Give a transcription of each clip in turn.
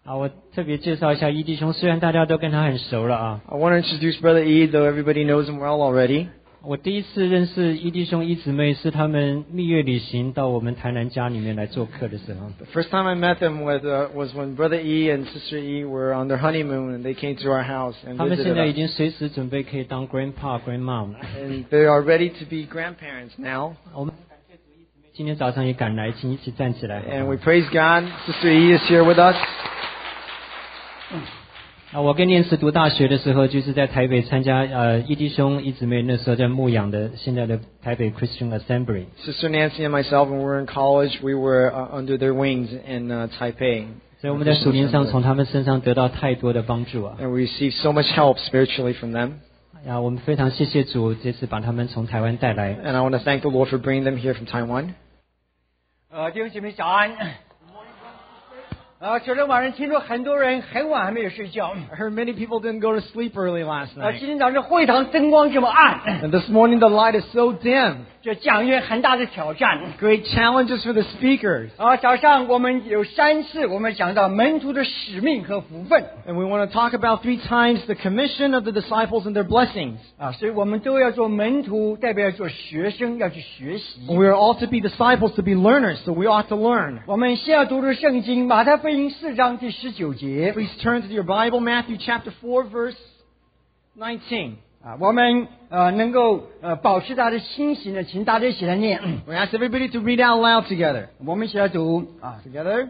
我特别介绍一下伊弟兄，虽然大家都跟他很熟了啊。 I want to introduce Brother E, though everybody knows him well already. 我第一次认识伊弟兄伊姊妹是他们蜜月旅行到我们台南家里面来做客的时候。 The first time I met them was when Brother E and Sister E were on their honeymoon and they came to our house and 他们 visited 现在已 us. 经随时准备可以当 grandpa grandmom 了。 And they are ready to be grandparents now. 我们今天早上也赶来，请一起站起来。 And we praise God. Sister E is here with us. 我跟念慈读大学的时候，就是在台北参加伊弟兄伊姊妹那时候在牧养的现在的台北 Christian Assembly。 Sister Nancy and myself, when we were in college, we were under their wings in Taipei. 所以我们在属灵上从他们身上得到太多的帮助啊！ And we received so much help spiritually from them. 我们非常谢谢主，这次把他们从台湾带来。 And I want to thank the Lord for bringing them here from Taiwan. 弟兄姐妹早安。昨天晚上听说很多人很晚还没有睡觉。 I heard many people didn't go to sleep early last 今 night. 天早上会堂灯光这么暗， And this morning the light is so dim. 这讲员很大的挑战。 Great challenges for the speakers. 早上我们有3次我们讲到门徒的使命和福分。 And we want to talk about 3 times the commission of the disciples and their blessings. 所以我们都要做门徒，代表要做学生，要去学习。 We are all to be disciples, to be learners, so we ought to learn. 我们先要读的圣经马太福音4章第19节。 Please turn to your Bible, Matthew chapter 4, verse 19. 我们能够保持大家的心情呢，请大家一起来念。 We ask everybody to read out loud together. 我们一起来读。 Together.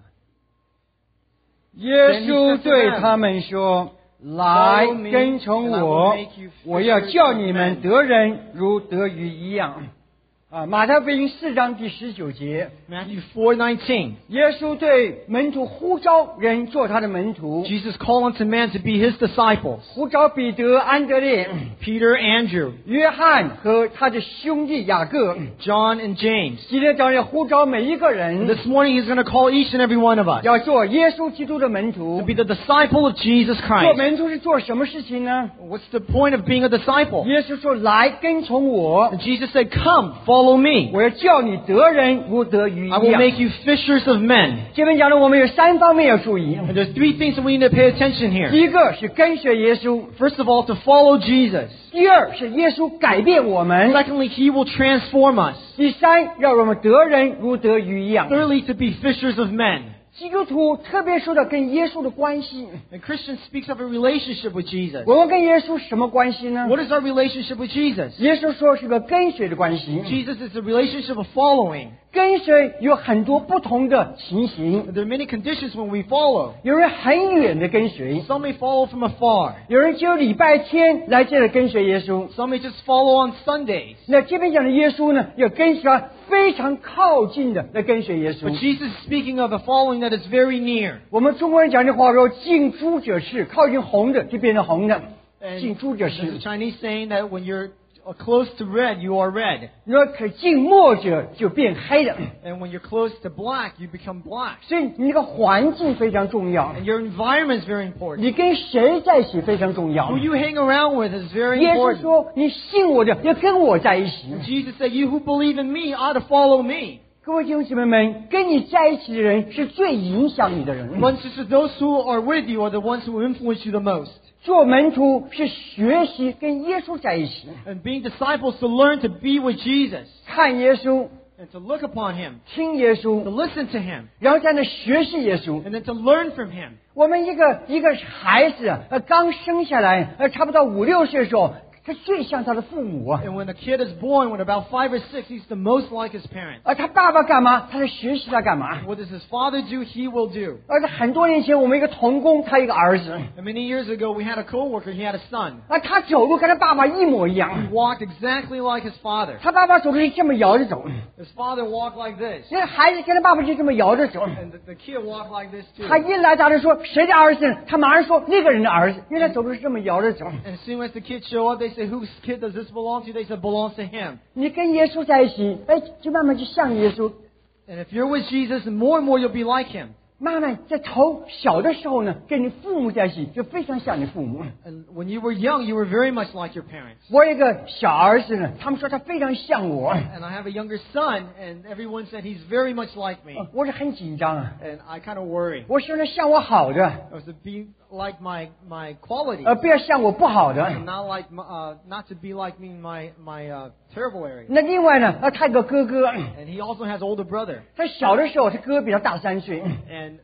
耶稣对他们说：“来跟从我，我要叫你们得人如得鱼一样。”马太福音4章第19节。 Matthew 4:19. 耶稣对门徒呼召人做他的门徒。 Jesus called unto man to be his disciples. 呼召彼得、安德烈、 Peter, Andrew, 约翰和他的兄弟雅各。 John, and James. 今天早上要呼召每一个人， This morning he's going to call each and every one of us 要做耶稣基督的门徒 to。be the disciple of Jesus 做 Christ. 门徒是做什么事情呢？ What's the point of being a disciple? 耶稣说：“来跟从我， And Jesus said, come, follow me. 我要叫你得人如得鱼一 I will 样。” make you fishers of men. 这边讲的我们有3方面要注意。 And there's 3 things that we need to pay attention 第 here. 一个是跟随耶稣， First of all, to follow Jesus. 第二是耶稣改变我们， Secondly, he will transform us. 第三让我们得人如得鱼一样。 Thirdly, to be fishers of men. 基督徒特别说到跟耶稣的关系， And Christian speaks of a relationship with Jesus. 我们跟耶稣什么关系呢？ What is our relationship with Jesus? 耶稣说是个跟随的关系。 Jesus is a relationship of following. 跟随有很多不同的情形， There are many conditions when we follow. 有人很远的跟随， Some may follow from afar. 有人只有礼拜天来这里跟随耶稣。 Some may just follow on Sundays. 那这边讲的耶稣呢，要跟随他非常靠近的来跟随耶 But 稣。 Jesus is speaking of a following that is very near. 我们中国人讲的话说，近朱者赤，靠近红的就变成红的， And 近朱者 there's 赤 a。Chinese saying that when you're close to red, you are red. 你说可近墨者就变黑的， And when you're close to black, you become black. 所以你这个环境非常重要， And your environment is very important. 你跟谁在一起非常重要 Who。you hang around with is very 耶稣 important. 说：“你信我的，要跟我在一起。” Jesus said, you who believe in me ought to follow me. 各位弟兄姊妹们，跟你在一起的人是最影响你的人。 Brothers and sisters, those who are with you are the ones who influence you the most. 做门徒是学习跟耶稣在一起， And being disciples to learn to be with Jesus 看耶稣， and to look upon Him, 听耶 to 稣， listen to Him, 然后在那学习耶稣。 and then to learn from Him. 我们一个孩子刚生下来，差不多5、6岁的时候，他最像他的父母啊。 And when a kid is born, when about 5 or 6, he's the most like his parents. 他爸爸干嘛？他在学习他干嘛？ What does his father do? He will do. 在很多年前，我们一个同工，他一个儿子， And many years ago, we had a coworker. He had a son. 他走路跟他爸爸一模一 He 样。 walked exactly like his father. 他爸爸走路是这么摇着走， His father walked like this, 那孩子跟他爸爸就这么摇着走。 and the kid walked like this too. 他一来大家说谁的儿子呢？他马上说那个人的儿子，因为他走路是这么摇着走。 And as soon as the kids show up, they say, "Whose kid does this belong to?" They said, "Belongs to him." 你跟耶稣在一起，就慢慢就像耶稣。 And if you're with Jesus, more and more you'll be like him. 慢慢在小的时候呢，跟你父母在一起，就非常像你父母。 And when you were young, you were very much like your parents. 我有一个小儿子呢，他们说他非常像我， And I have a younger son, and everyone said he's very much like me. 我是很紧张啊。 And I kind of worry. 我希望他像我好的， I was to be like my quality, 不要像我不好的。 and not to be like me in my terrible area. 那另外呢，他有个哥哥， And he also has older brother, 他小的时候他哥比他大3岁， and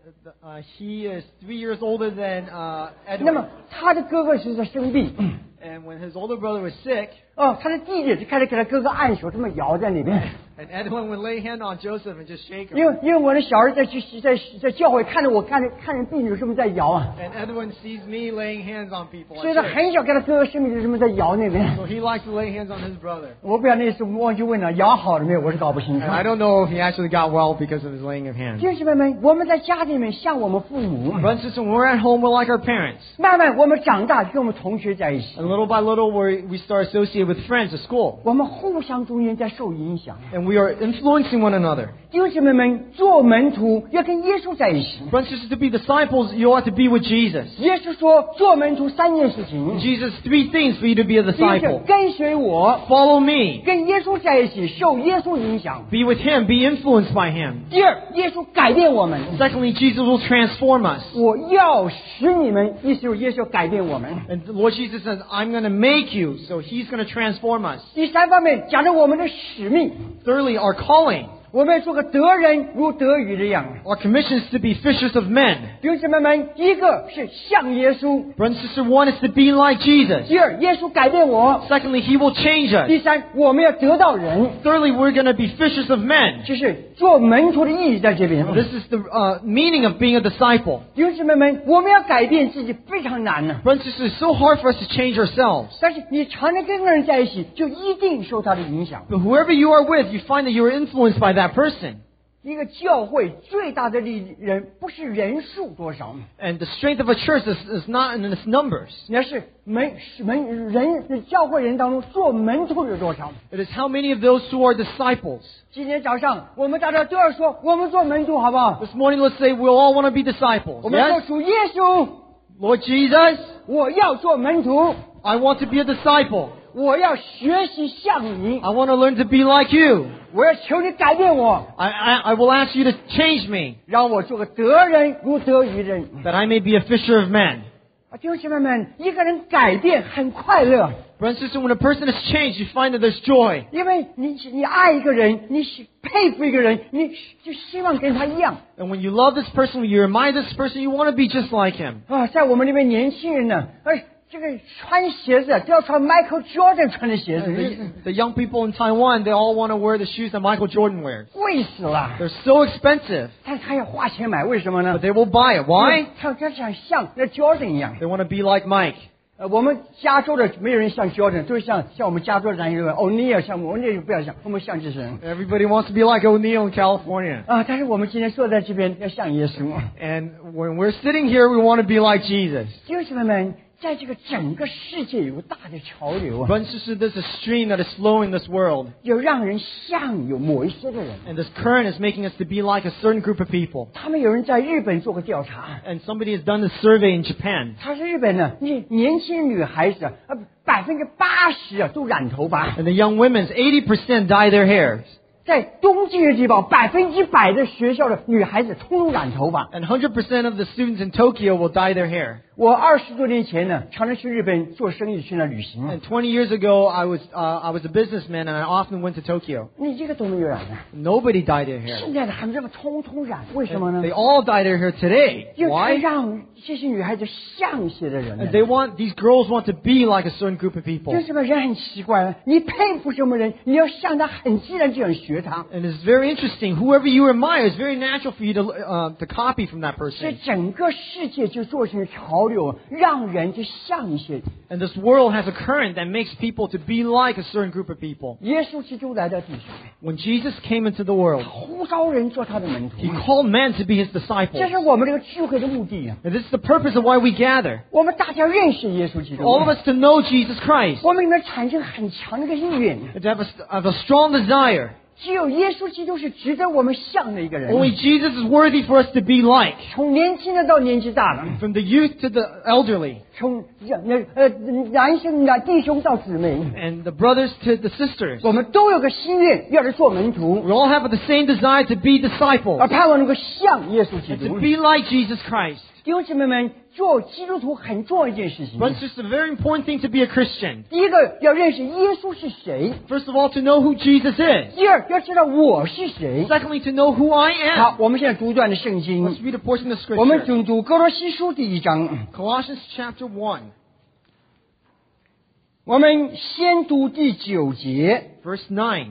he is 3 years older than 那么 Edwin. 他的哥哥是在生病， And when his older brother was sick, 他的弟弟就开始给他哥哥按手，这么摇在那边。 and Edwin would lay hand on Joseph and just shake 因 him. 为我的小儿子在教会看着我看着病人这么在摇啊， And Edwin sees me laying hands on people. 所以他 Like this. 很小给他哥哥生病就这么在摇那边。 So he likes to lay hands on his brother. 我不知道那次忘记问了，摇好了没有？我是搞不清楚 And。I don't know if he actually got well because of his laying of hands. 弟兄妹们，我们在家里面像我们父母， Brothers and sisters, when we're at home, we're like our parents. 慢慢我们长大跟我们同学在一起， And little by little, we start associated with friends at school. 我们互相中间在受影响。 And we are influencing one another. 弟兄妹们，做门徒要跟耶稣在一起。 Brothers and sisters, to be disciples, you ought to be with Jesus. 耶稣说，做门徒3件事情： Jesus, 3 things for you to be a 第一是 disciple. 跟随我， Follow me. 跟耶稣在一起，受耶稣影响； Be with him. Be influenced by him. 第二，耶稣改变我们。 Secondly, Jesus will transform us. 我要使你们，意思就是耶稣要改变我们。 And the Lord Jesus says, I'm going to make you, so he's going to transform us. 第三方面讲到我们的使命， Thirdly, our calling. 我们要做个得人如得鱼的样。 Our commission is to be fishers of men. 弟兄妹们，一个是像耶稣， Brother and sister, one is to be like Jesus. 第二，耶稣改变我； Secondly, he will change us. 第三，我们要得到人， Thirdly, we're going to be fishers of men. 就是做门徒的意义在这边。 This is the meaning of being a disciple. 弟兄妹们，我们要改变自己非常难呢、 Brothers and sisters, it's so hard for us to change ourselves. 但是你常常跟个人在一起，就一定受他的影响。 But whoever you are with, you find that you are influenced by that person. 一个教会最大的人不是人数多少， And the strength of a church is not in its numbers. 而是教会人当中做门徒有多少。 It is how many of those who are disciples. 今天早上我们大家都要说，我们做门徒好不好？ This morning, let's say we'll all want to be disciples. 我们说 Yes? 主耶稣， Lord Jesus, 我要做门徒， I want to be a disciple. 我要学习像你， I want to learn to be like you. 我要求你改变我， I will ask you to change me, 让我做个得人如得鱼人。 that I may be a fisher of men. 弟兄姐妹们，一个人改变很快乐， Brother and sister, when a person is changed, you find that there's joy. 因为你爱一个人，你佩服一个人，你就希望跟他一样。 And when you love this person, when you admire this person, you want to be just like him. 在我们那边年轻人呢，这个穿鞋子都要穿 Michael Jordan 穿的鞋子， The young people in Taiwan, they all want to wear the shoes that Michael Jordan wears. 贵死了。 They're so expensive, 但他要花钱买，为什么呢 but？they will buy it. Why? 他想像那 Jordan 一样。 They want to be like Mike. 我们加州的没有人像 Jordan，都是像我们加州的人O'Neal 像我们那不要像，我们像这些人 Everybody wants to be like O'Neal in California. 但是我们今天坐在这边要像耶稣。 And when we're sitting here, we want to be like Jesus. 弟兄们，在这个整个世界有个大的潮流啊， Brothers and sisters, there's a stream that is flowing this world. 有让人像有某一些的人。 And this current is making us to be like a certain group of people. 他们有人在日本做过调查， And somebody has done a survey in Japan. 他是日本呢，年轻女孩子80%都染头发， And the young women, 80% dye their hair. 在东京的地方100%的学校的女孩子通通染头发。 And 100% of the students in Tokyo will dye their hair. 我20多年前呢，常常去日本做生意，去那旅行。 And 20 years ago, I was a businessman, and I often went to Tokyo. 你这个都没有染的， Nobody dyed their hair. 现在的孩子们通通染，为什么呢 And？they all dye their hair today. 因为 Why? 让这些女孩子像一些的人呢 And these girls want to be like a certain group of people. 就这么人很奇怪了，你佩服什么人，你要像他很自然这样学他。 And it's very interesting. Whoever you admire, it's very natural for you to copy from that 这 person. 整个世界就做成潮流，让人就像一些。 And this world has a current that makes people to be like a certain group of people. 耶稣基督来到地上， When Jesus came into the world, 呼召人做他的门徒， he called men to be his 这 disciples. 是我们这个聚会的目的啊！ And this is the purpose of why we gather. 我们大家认识耶稣基督， All of us to know Jesus Christ. 我们里面产生很强的一个意愿， And to have a strong desire. 只有耶稣基督是值得我们像的一个人。 Only Jesus is worthy for us to be like. 从年轻的到年纪大的， From the youth to the elderly, 从男生的弟兄到姊妹， and the brothers to the sisters. 我们都有个心愿，要来做门徒， We all have the same desire to be 而 disciples, 盼望能够像耶稣基 and to 督。 be like Jesus Christ. 弟兄姊妹们，做基督徒很重要一件事情。 But it's just a very important thing to be a Christian. 第一个要认识耶稣是谁， First of all, to know who Jesus is. 第二要知道我是谁。 Secondly, to know who I 好 am. ， 我们现在读一段的圣 Let's 经， read a portion of 我们 Scripture. 准读哥罗西书第1章， Colossians chapter 1, 我们先读第9节。 verse 9.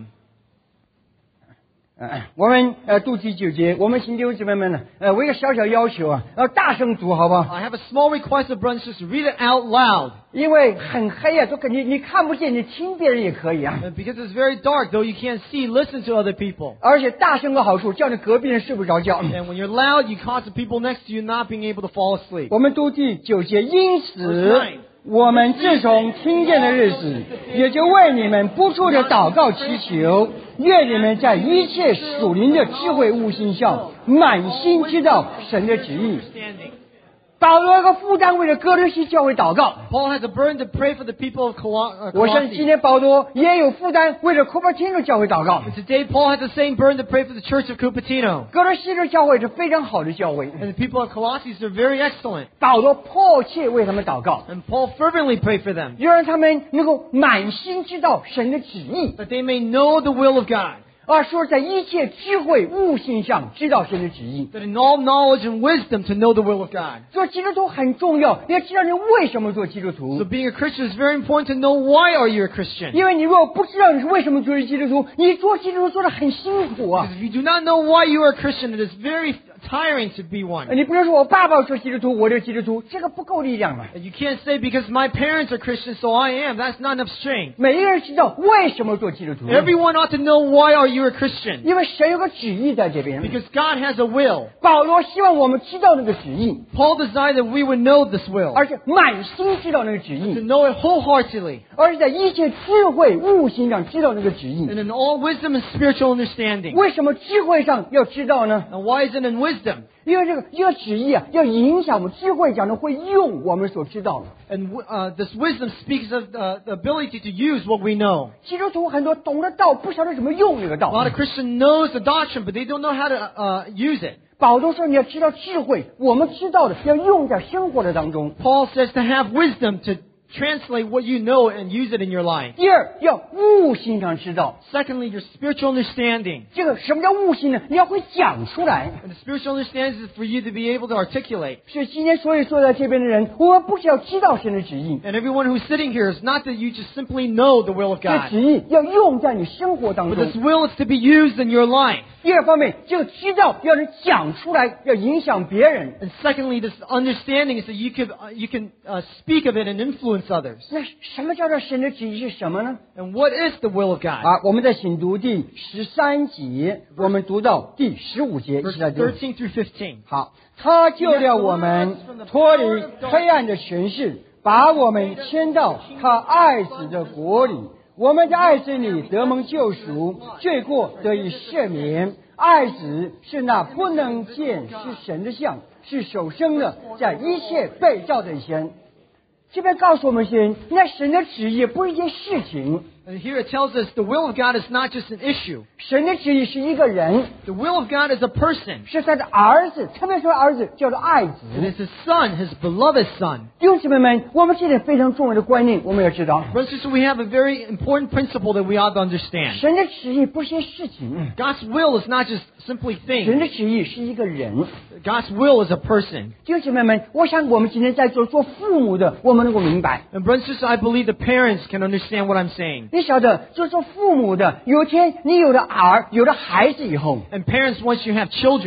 我们读第9节，我们请弟兄姊妹们呢，我有一个小小要求啊，要大声读，好不好？ I have a small request of brothers and sisters. Read it out loud. 因为很黑啊，都肯定你看不见，你听别人也可以啊。 Because it's very dark, though you can't see, listen to other people. 而且大声有好处，叫你隔壁人睡不着觉。 And when you're loud, you cause the people next to you not being able to fall asleep. 我们读第9节，因此我们自从听见的日子，也就为你们不住的祷告祈求，愿你们在一切属灵的智慧悟性上，满心知道神的旨意。 Understanding. 保罗有个负担，为了哥罗西教会祷告。 Paul has a burden to pray for the people of 我相信今 Colossae. 天保罗也有负担，为了 Cupertino 教会祷告。 And today, Paul has the same burden to pray for the church of Cupertino. 哥罗西的教会是非常好的教会， And the people of Colossae are very excellent. 保罗迫切为他们祷告， And Paul fervently prayed for them, 要让他们能够满心知道神的旨意， that they may know the will of God. 而说在一切智慧悟性上知道神的旨意。 That in all knowledge and wisdom to know the will of God. 做基督徒很重要，你要知道你为什么做基督 So 徒。 being a Christian is very important to know why are you a Christian. 因为你如果不知道你是为什么做基督徒，你做基督徒做的很辛苦啊。 Because if you do not know why you are a Christian, it is very tiring to be one. 你不能说我爸爸做基督徒，我就是基督徒，这个不够力量嘛。 And you can't say because my parents are Christians, so I am. That's not enough strength. 每一个人知道为什么做基督徒， Everyone ought to know why are you a Christian. 因为神有个旨意在这边。 Because God has a will. 保罗希望我们知道那个旨意， Paul desired that we would know this will. 而且满心知道那个旨 To 意， know it wholeheartedly. 而且在一切智慧悟性上知道那个旨意。 And in all wisdom and spiritual understanding. 为什么智慧上要知道呢？ And why is it in wisdom? 因为这个旨意啊，要影响我们智慧，讲的会用我们所知道的。 And this wisdom speaks of the ability to use what we know. 基督徒很多懂得道，不晓得怎么用这个 A lot 道。 of Christians knows the doctrine, but they don't know how to use it. 保罗说你要知道智慧，我们知道的要用在生活的当中。 Paul says to have wisdom to translate what you know and use it in your life. 第二，要悟性上知道。 Secondly, your spiritual understanding. 这个什么叫悟性呢？你要会讲出来。 And the spiritual understanding is for you to be able to articulate. 所以今天所有坐在这边的人，我们不是要知道神的旨意， And everyone who's sitting here is not that you just simply know the will of 这 God. 旨意要用在你生活当 But 中 this。will is to be used in your life. 第二方面，这个知道要能讲出来，要影响别人。 And secondly, this understanding is that you can speak of it and influence others. 那什么叫做神的旨意是什么呢？ And what is the will of God? 我们再请读第13节，我们读到第15节，一 Verse 起来读。 13 through 15. 好，他救了我们脱离黑暗的权势，把我们迁到他爱子的国里。我们在爱子里得蒙救赎，罪过得以赦免。爱子是那不能见是神的像，是首生的，在一切被造的以前。这边告诉我们先，那神的旨意不是一件事情， And here it tells us the will of God is not just an issue. 神的旨意是一个人， The will of God is a person. 是他的儿子，特别说儿子叫做爱子。 And it's His Son, His beloved Son. 弟兄姊妹们，我们这点非常重要的观念，我们要知道， Brothers and sisters, we have a very important principle that we ought to understand. 神的旨意不是一件事情， God's will is not just simply 神 things. 的旨意是一个人。 God's will is a person. 弟兄姊妹们，我想我们今天在座做父母的，我们能够明白。 And brothers and sisters, I believe the parents can understand what I'm saying. 你晓得，就做父母的，有一天你有了孩子以后， And parents, once you have children,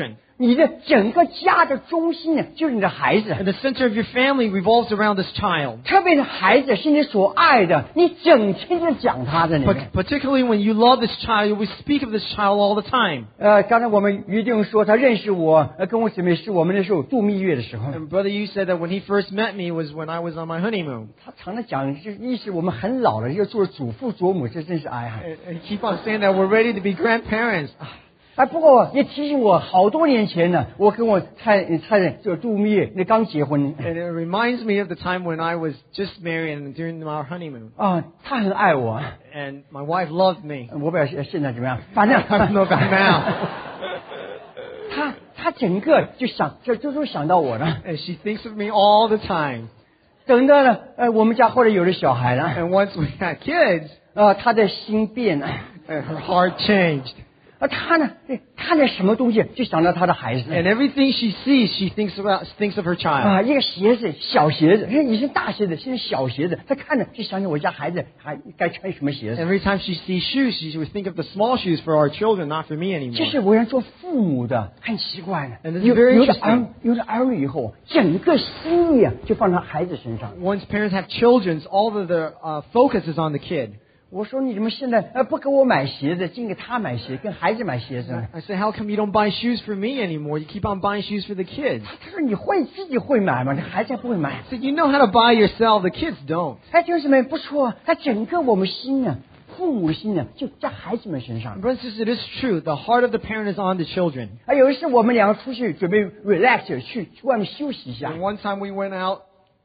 你的整个家的中心呢，就是你的孩子。 And the center of your family revolves around this child. 特别是孩子是你所爱的，你整天就讲他的那个。 Particularly when you love this child, you will speak of this child all the time. 刚才我们于定说他认识我，跟我姊妹是我们那时候度蜜月的时候。 And Brother Yu said that when he first met me was when I was on my honeymoon. 他常常讲，就是意思我们很老了，要做祖父祖母，这真是哎呀。 And keep on saying that we're ready to be grandparents. 哎，不过也提醒我，好多年前呢，我跟我太太就度蜜月，那刚结婚。 And it reminds me of the time when I was just married and during our honeymoon. 啊，他很爱我， And my wife loved me. 我不知道现在怎么样，反正 I don't know about now. 他整个就想就想到我了。 And she thinks of me all the time. 等到了我们家后来有了小孩了， And once we had kids, 他的心变了， her heart changed. 他呢看见什么东西就想到他的孩子。 And everything she sees, she thinks of her child. 一个鞋子，小鞋子，以前大鞋子，现在小鞋子，他看着就想起我家孩子还该穿什么鞋子。 Every time she sees shoes, she would think of the small shoes for our children, not for me 这 anymore. 是为人做父母的很奇怪的。 And this is very 有了儿女以后，整个心意就放在孩子身上。 Once parents have children, all of their focus is on the kid. 我说你怎么现在不给我买鞋子，净给他买鞋，跟孩子买鞋子呢？ I say, how come you don't buy shoes for me anymore? You keep on buying shoes for the kids. 他说你自己会买吗？这孩子还不会买。 I said, you know how to buy yourself. The kids don't. 弟兄们不错，他整个我们心呢，父母的心呢，就在孩子们身上。 Brothers and sisters, it is true. The heart of the parent is on the children. 有一次我们两个出去准备 relax 去外面休息一下。 And one time we went out,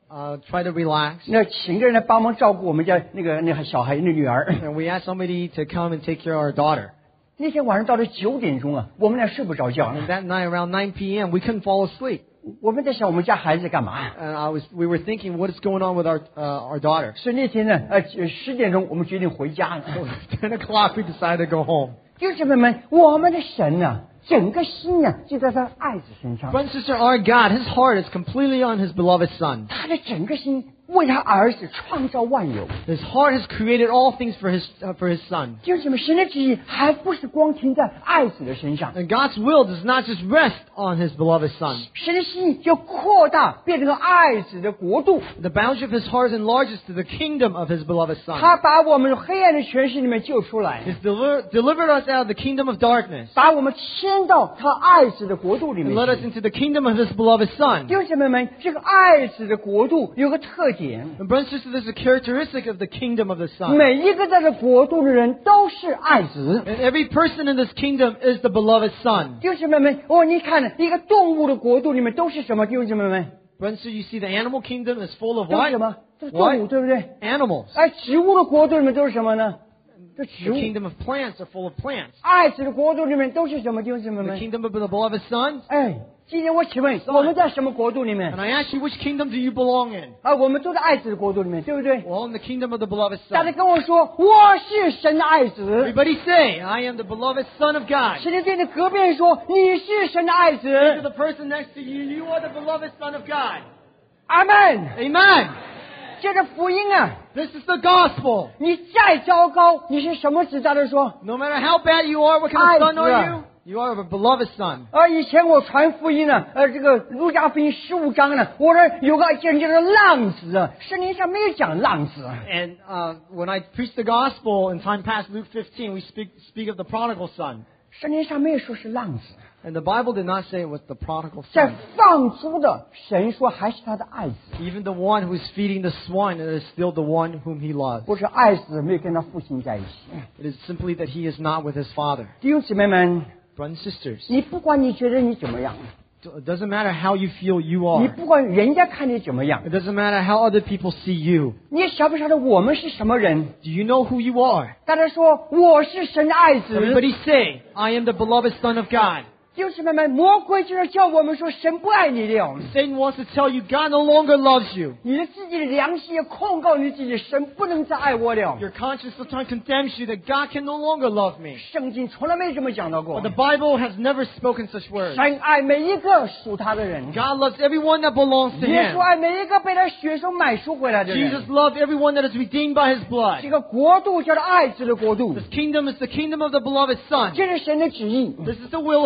try to relax. 那请个人来帮忙照顾我们家那个小孩那女儿。 And we asked somebody to come and take care of our daughter. 那天晚上到了9点钟我们俩睡不着觉。 And that night around 9 p.m., we couldn't fall asleep. 我们在想我们家孩子干嘛？ And we were thinking, what is going on with our daughter? 所以那天呢，10点钟我们决定回家了。 10 o'clock, we decided to go home. 弟兄们，我们的神呢，整个心呢就在他爱子身上。 Brother and sister, our God, His heart is completely on His beloved Son. 他的整个心为他儿子创造万有。 His heart has created all things for His Son. 弟兄们，神的旨意还不是光停在爱子的身上， And God's will does not just rest on His beloved Son. 神的心就扩大，变成了爱子的国度。 The boundary of His heart enlarges to the kingdom of His beloved Son. 他把我们黑暗的权势里面救出来， He's delivered us out of the kingdom of darkness 把我们迁到他爱子的国度里 and 面 led us 去。 into the kingdom of His beloved Son. 弟兄们，这个爱子的国度有个特点， And brothers and sisters, there's a characteristic of the kingdom of the Son. 每一个在这国度的人都是爱子。 And every person in this kingdom is the beloved Son. 弟兄们，你看一个动物的国度里面都是什么？弟兄们， Brothers and sisters, you see the animal kingdom is full of 都是 what? 什么？都是动物， What? 对不对？ Animals. 植物的国度里面都是什么呢？这植 The 物。 kingdom of plants are full of plants. 爱子的国度里面都是什么？弟兄 The 们， kingdom of the beloved Son. 今天我请问，我们在什么国度里面 And？I ask you, which kingdom do you belong in? 我们都在爱子的国度里面，对不对？ Well, in the kingdom of the beloved 大家 Son. 跟我说，我是神的爱子。 Everybody say, I am the beloved Son of God. 神的对着隔壁人说，你是神的爱 To 子。 the person next to you, you are the beloved Son of God. 阿门。 Amen. 这是福音啊！ This is the gospel. 你再糟糕，你是什么子？大家说。 No matter how bad you are, what kind of son are you? You are a beloved son. 以前我传福音呢，这个路加福音15章呢，我说有个人叫做浪子啊，圣经上没有讲浪子。 And when I preach the gospel in time past, Luke 15, we speak of the prodigal son. 圣经上没有说是浪子， And the Bible did not say it was the prodigal 在 son. 放逐的神说还是他的爱子， Even the one who is feeding the swine is still the one whom he loves. 不是爱子没有跟他父亲在一起。 It is simply that he is not with his father. 弟兄姊妹们， Brothers and sisters, 你不管你觉得你怎么样， it doesn't matter how you feel you 你 are. 不管人家看你怎么样， It doesn't matter how other people see you. 你也晓不晓得我们是什么人？ Do you know who you are? 大家说我是神的爱子。 Everybody say, I am the beloved son of God. 弟兄姊妹们，魔鬼就是叫我们说神不爱你了。 Satan wants to tell you God no longer loves you. 你的自己的良心也控告你自己，神不能再爱我了。 Your conscience sometimes condemns you that God can no longer love me. 圣经从来没这么讲到过 But。the Bible has never spoken such words. 神爱每一个属他的人， God loves everyone that belongs to 耶稣 Him. 爱每一个被他血手买赎回来的 Jesus 人。 loved everyone that is redeemed by His blood. 这个国度叫做爱子的国度， This kingdom is the kingdom of the beloved Son. 这是神的旨意。 This is the will of God.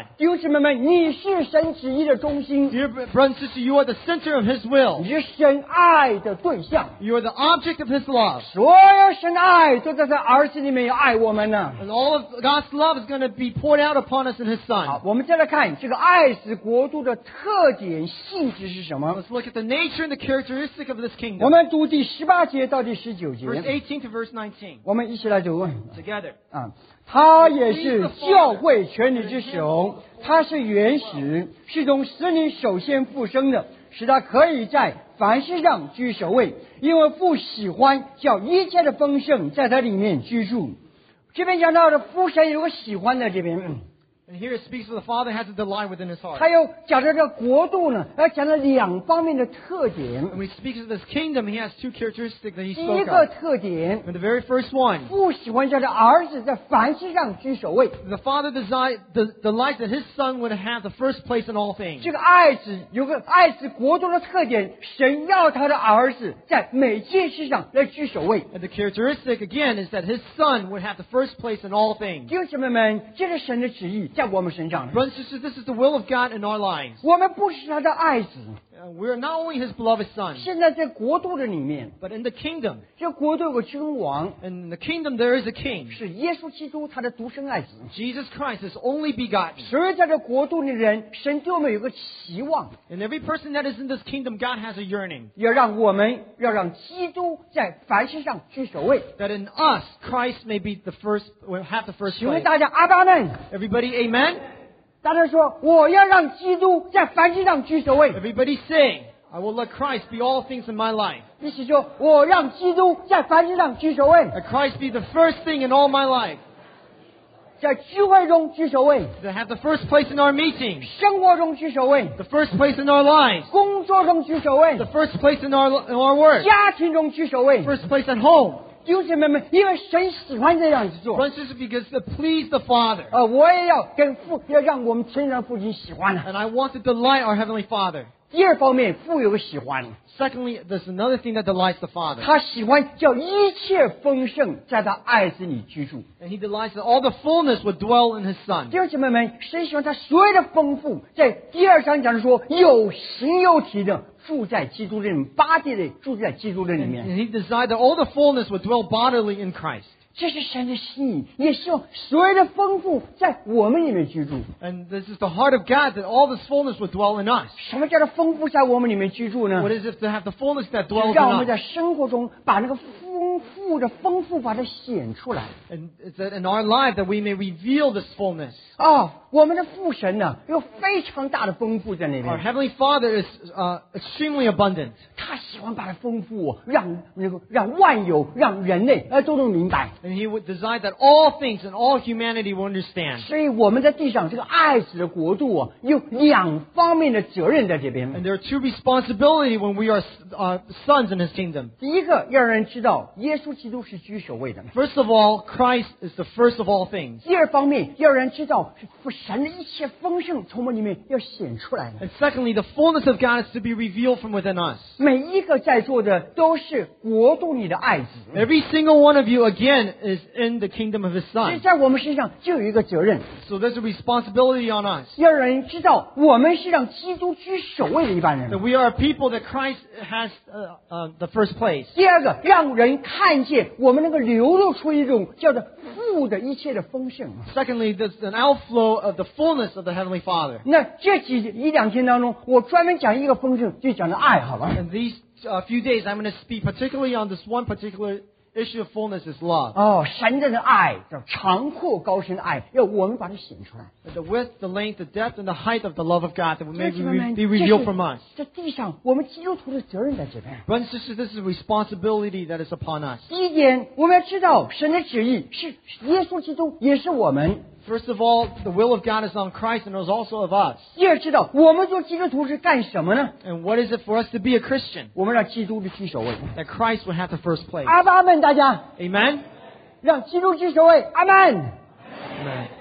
弟兄姊妹们，你是神旨意的中心， Dear brothers and sisters, you are the center of His will. 你是神爱的对象。 You are the object of His love. 所有神的爱都在他儿子里面要爱我们呢。 And all of God's love is going to be poured out upon us in His 好， Son. 我们再来看这个爱子国度的特点性质是什么？ Let's look at the nature and the characteristic of this 我 kingdom. 们读第18节到第19 Verse 节， 18 to verse 19. 我们一起来读。 Together. 他也是教会全体之首，他是原始，是从死里首先复生的，使他可以在凡事上居首位，因为父喜欢叫一切的丰盛在他里面居住。这边讲到的父神有个喜欢在这边， And here it speaks of the Father has a delight within His heart. 还有讲到这国度呢，要讲到两方面的特点。 And when He speaks of this kingdom, He has two characteristics that He 第一 spoke 个 of. 特点， And the very first one, 父喜欢叫他儿子在凡事上居首位。 the Father delights that His Son would have the first place in all things. 这个爱子有个爱子国度的特点，神要他的儿子在每件事上来居首位。 And the characteristic, again, is that His Son would have the first place in all things. 弟兄姊妹们，这是神的旨意在我们身上。 Brothers and sisters, this is the will of God in our lives. 我们不是他的爱子， We're not only His beloved Son, 现在在国度的里面， but in the kingdom. 这国度有个君王， And in the kingdom there is a king. 是耶稣基督他的独生爱子。 Jesus Christ is only begotten. 所以在这国度里的人，神对我们有个期望， And every person that is in this kingdom, God has a yearning. 要让基督在凡事上居首位。 That in us, Christ may be the first, will have the first 请问 place. 大家阿爸们， Everybody, amen? 大家说我要让基督在凡事上居首位。 Everybody say, I will let Christ be all things in my life. 一起说，我让基督在凡事上居首位， Let Christ be the first thing in all my life. 在聚会中居首位， To have the first place in our meetings. 生活中居首位， The first place in our lives. 工作中居首位 The，first place in our work. 家庭中居首位。 First place at home. 弟兄姊妹们，因为神喜欢这样子做， Brothers and sisters, because to please the Father. 我也要要让我们天上父亲喜欢啊。 And I want to delight our Heavenly Father. 第二方面，父有个喜欢， Secondly, there's another thing that delights the Father. 他喜欢叫一切丰盛在他爱子里居住。 And He delights that all the fullness would dwell in His Son. 弟兄姊妹们，神喜欢他所有的丰富，在第二章讲的说，有形有体的住在基督里面，八地的住在基督的里 And 面。 He desired that all the fullness would dwell bodily in Christ. 这是神的心意，也希望所有的丰富在我们里面居住。 And this is the heart of God, that all this fullness would dwell in us. 什么叫做丰富在我们里面居住呢？ What is it to have the fullness that 就 dwells 让我们 in 在 us? 生活中把那个丰富把它显出来。 And it's that in our life that we may reveal this fullness. 我们的父神呢，有非常大的丰富在那 Our 边。 Heavenly Father is extremely abundant. 他喜欢把它丰富，让万有、让人类都能明白。 And He would desire that all things and all humanity will understand. 所以我们在地上这个爱子的国度有两方面的责任在这 And 边。 there are two responsibilities when we are sons in His kingdom. 第一个，要让人知道耶稣基督是居首位的。 First of all, Christ is the first of all things. 第二方面，要让人知道神的一切丰盛从我们里面要显出来的。 And secondly, the fullness of God is to be revealed from within us. 每一个在座的都是国度里的爱子， Every single one of you, again, is in the kingdom of His 所以 Son. 在我们身上就有一个责任， So there's a responsibility on us. 要让人知道我们是让基督居首位的一般 That 人。 we are a people that Christ has the first place. 第二个，让人看见我们能够流露出一种叫做父的一切的丰盛。 Secondly, there's an outflow of the fullness of the Heavenly Father. 那这一两天当中，我专门讲一个丰盛，就讲的爱，好吧？ And these few days, I'm going to speak particularly on this one particular issue of fullness is love. 神的爱叫长阔高深的爱，要我们把它显出来。 The width, the length, the depth, and the height of the love of God that may 弟兄们 be revealed from us. 这地上我们基督徒的责任在这边。 Brothers and sisters, this is a responsibility that is upon us. 第一点，我们要知道神的旨意是耶稣基督，也是我们。 First of all, the will of God is on Christ and is also of us. 第二，知道我们做基督徒是干什么呢？ And what is it for us to be a Christian? 我们让基督居首位。 That Christ would have the first place. 阿们，大家 Amen? 让基督居首位。阿门。 Amen.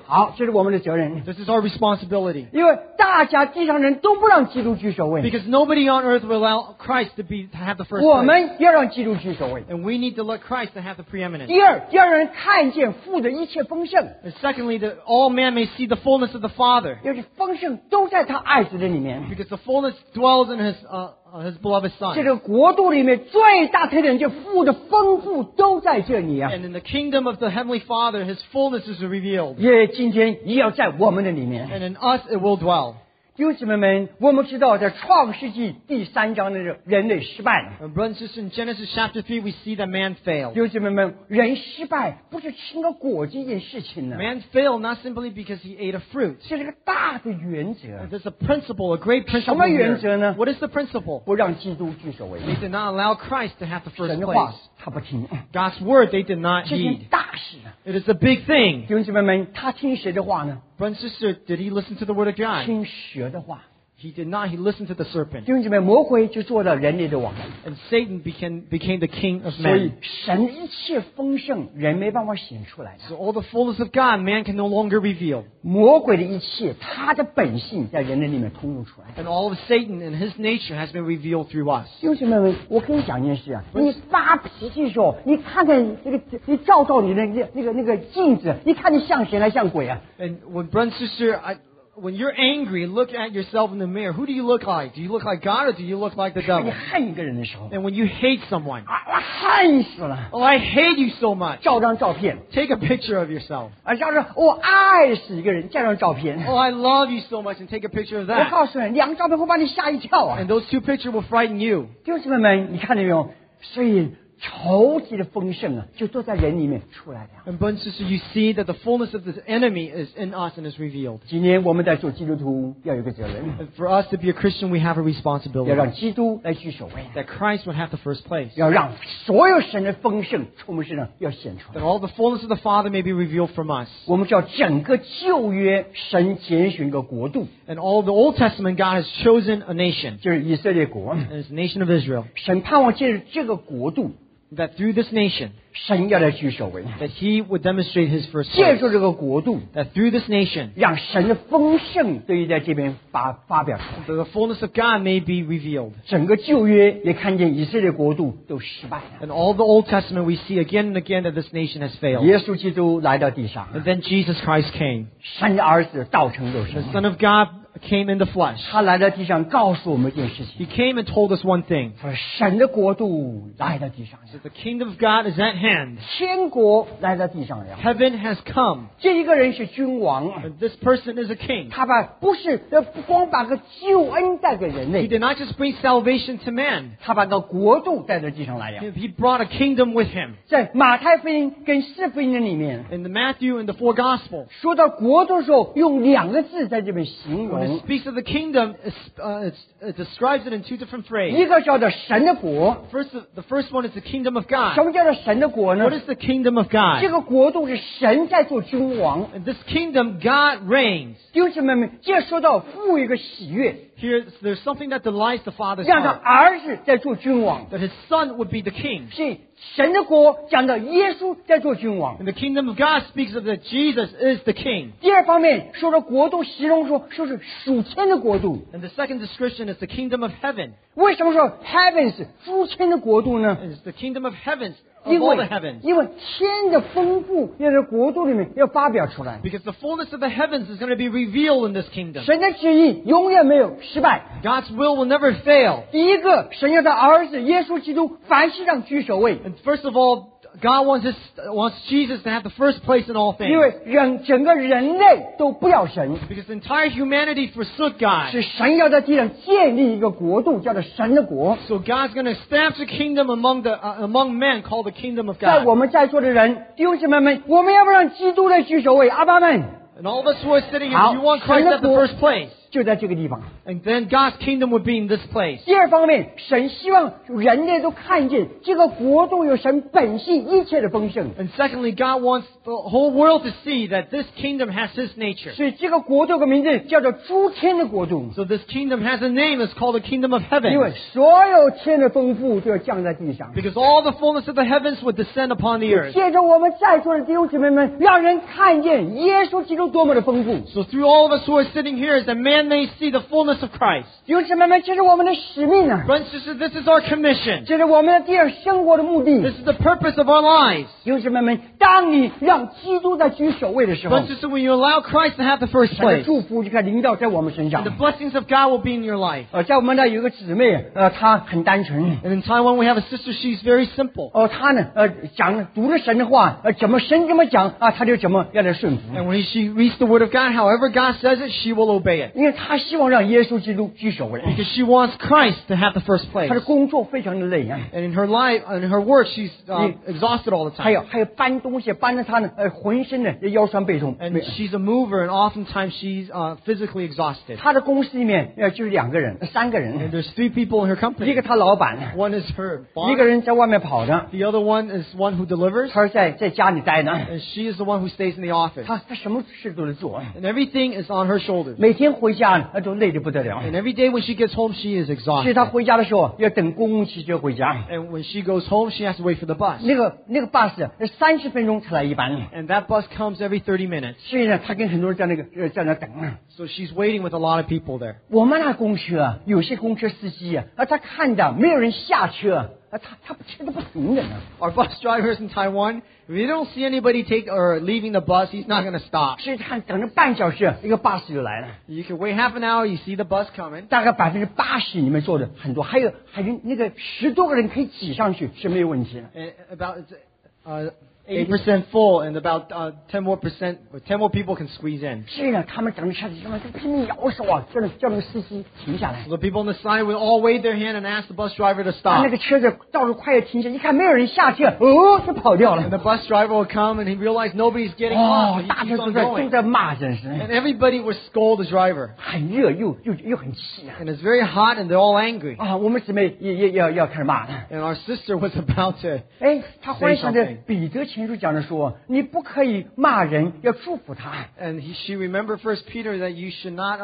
好，这是我们的责任， This is our responsibility. 因为大家地上人都不让基督居首位， Because nobody on earth will allow Christ to have the first 我 place. 们要让基督居首位。 And we need to let Christ to have the preeminence. 第二，要让人看见父的一切丰盛， And secondly, that all man may see the fullness of the Father. 要是丰盛都在他爱子的里面。 Because the fullness dwells in his beloved 这 Son. 个国度里面最大特点，就父的丰富都在这里啊！ And in the kingdom of the Heavenly Father, His fullness is revealed. 也今天也要在我们的里面。 And in us it will dwell. 弟兄姊妹们，我们知道在创世纪第3章的人类失败了。 And brothers and sisters, in Genesis chapter 3, we see that man failed. 弟兄姊妹们，人失败不是吃个果子一件事情呢， Man failed not simply because he ate a fruit. 这是个大的原则， There's a principle, a great 什 principle 么原则 here. 呢？ What is the principle? 不让基督居首位。 They did not allow Christ to have the first 神的话 place. 他不听， God's word they did not 这 heed. 件大事啊！ It is a big thing. 弟兄姊妹们，他听谁的话呢？ Brother and sister, did he listen to the word of God? 听蛇的话。 He did not. He listened to the 弟 serpent. 兄姊妹，魔鬼就做了人类的王， And Satan became the king of 所以 men. 神一切丰盛，人没办法显出来的。 So all the fullness of God, man can no longer reveal. 魔鬼的一切，他的本性在人类里面通用出来。 And all of Satan and his nature has been revealed through us. 弟兄姊妹们，我跟你讲一件事啊，你发脾气的时候，你看看这个，你照照你的那个镜子，你看你像谁来像鬼啊？ And when brother and sister, when you're angry, look at yourself in the mirror. Who do you look like? Do you look like God or do you look like the 你 devil? 恨一个人的时候， And when you hate someone, 我恨死了， oh, I hate you so much. 照张照片， Take a picture of yourself. 要是我爱死一个人，照张照片。 Oh, I love you so much, and take a picture of 我 that. 告诉你，两个照片会把你吓一跳啊！ And those two pictures will frighten you. 弟兄姊妹们，你看到没有？所以仇敌的丰盛啊，就都在人里面出来了。 And brother and sister, you see that the fullness of the enemy is in us and is revealed. 今天我们在做基督徒，要有一个责任， And for us to be a Christian, we have a 要 responsibility 让基督来居首位， that Christ would have the first place. 要让所有神的丰盛从我们身上要显出 That 来。 all the fullness of the Father may be revealed from us. 我们知道整个旧约神拣选一个国度， And all the Old Testament, God has chosen a nation. 就是以色列国。 And it's the nation of Israel. 神盼望借着这个国度， That through this nation, 神要来居首位， that He would demonstrate His first 借 place. 助这个国度， That through this nation, 让神的丰盛得以在这边发表出来。 that the fullness of God may be revealed. 整个旧约也看见以色列国度都失败了。 And all the Old Testament, we see again and again that this nation has failed. 耶稣基督来到地上， And then Jesus Christ came. 神的儿子道成肉 The 身， Son of God came in the flesh. 他来到地上告诉我们一件事 He 情： came and told us one thing. 说神的国度来到地上了， That the kingdom of God is at hand. 天国来到地上了。 Heaven has come. 这一个人是君王， And this person is a king. 他不是不光把个救恩带给人 He 类， did not just bring salvation to man. 他把个国度带到地上来了。 He brought a kingdom with him. 在马太福音跟四福音的里面， In the Matthew and the four Gospels, 说到国度的时候，用2个字在这边形 when it 容， speaks of the kingdom, it describes it in two different 一 phrases. 个叫做神的国。 The first one is the kingdom of 什 God. 么叫做神的国呢 What？is the kingdom of 这 God? 个国度是神在做君王。 In this kingdom, God reigns. 弟兄姊妹们，这说到父一个喜悦， Here, there's something that delights the Father's 让他 heart. 儿子在做君王。 That His Son would be the king. 是神的国讲到耶稣在做君王。 And the kingdom of God speaks of that Jesus is the king. 第二方面说到国度，形容说是属天的国度。 And the second description is the kingdom of heaven. 为什么说 heaven 是诸天的国度呢？ It's the kingdom of heavens, of 因 all 为 the heavens. 因为天的丰富要在国度里面要发表出来。 Because the fullness of the heavens is going to be revealed in this kingdom. 神的旨意永远没有失败。 God's will will never fail. 第一个，神要他儿子耶稣基督凡事上居首位。 And first of all, God wants Jesus to have the first place in all 因 things. 为整个人类都不要神， Because entire humanity forsook God. 是神要在地上建立一个国度，叫做神的国。 So God's going to establish a kingdom among men called the kingdom of 在 God. 我们在座的人，弟兄姊妹们，我们要不要让基督来居首位？阿爸们， And all of us who are sitting here, 好， you want Christ at the first place. 就在这个地方。 And then God's kingdom would be in this place. 第二方面，神希望人类都看见这个国度有神本性一切的丰盛， And secondly, God wants the whole world to see that this kingdom has His nature. 所以这个国度的名字叫做诸天的国度， So this kingdom has a name. It's called the kingdom of 因为 heaven. 所有天的丰富都要降在地上。 Because all the fullness of the heavens would descend upon the earth. 借着我们在座的弟兄姊妹们，让人看见耶稣基督多么的丰富。 So through all of us who are sitting here, is that man may see the fullness of Christ. 弟兄姊妹们，这是我们的使命啊， Brothers and sisters, this is our commission. 这是我们的第二生活的目的。 This is the purpose of our lives. 弟兄姊妹们，当你让基督在居首位的时候， Brothers and sisters, when you allow Christ to have the first 他的 place, 祝福就该临到在我们身 and 上 the。blessings of God will be in your life. 在我们那有一个姊妹，她很单纯。 And in Taiwan, we have a sister. She's very simple. 她呢，读了神的话，怎么神怎么讲啊，她就怎么样的顺服。 And when she reads the Word of God, however God says it, she will obey it. 因为她希望让耶稣基督居首位。 Because she wants Christ to have the first place. 她的工作非常的累啊， And in her life, in her work, she's exhausted all the 还 time. 有搬东西，搬得她呢，浑身的腰酸背痛。 And she's a mover, and oftentimes she's physically exhausted. 她的公司里面就是2个人、3个 And 人， there's 3 people in her 一 company. 个她老板， One is her 一个 boss. 人在外面跑的， The other one is one who delivers. 她是在家里待的， And she is the one who stays in the office. 她什么事都能做， And everything is on her shoulders. 每天回家都累得不得了。 And every day when she gets home, she is 所以 exhausted. 她回家的时候要等公共汽车回家， And when she goes home, she has to wait for the bus. 那个 bus 30分钟才来一班， And that bus comes every 30 minutes. 所以呢，她跟很多人在那等。 So she's waiting with a lot of people there. 我们那公车有些公车司机他看着没有人下车，他车都不停的呢。 Our bus drivers in Taiwan, if you don't see anybody take or leaving the bus, he's not going to stop. 所以看等了半小时，一个巴士就来了， You can wait half an hour, you see the bus coming. 大概80%里面坐的很多，还有那个10多个人可以挤上去是没有问题的。 And about 8% full, and about 10 more people can squeeze in. 所以呢，他们等着车子，他们拼命摇手啊，叫那个司机停下来。 So the people on the side will all wave their hand and ask the bus driver to 那 stop. 个车子到了快要停下，一看没有人下车，就跑掉 And the 了。 bus driver will come and he realized nobody's getting off. 哦 He， 大 keeps 家都 on 都 going. 在骂，真是 And everybody would scold the driver. 很热又很气啊！ And it's very hot and they're all angry. 啊，我们姊妹也要开始骂了。 And our sister was about to 哎，他忽然想着 Say something. 彼得前书讲的说，你不可以骂人，要祝福他。 And she remembered First Peter that you should not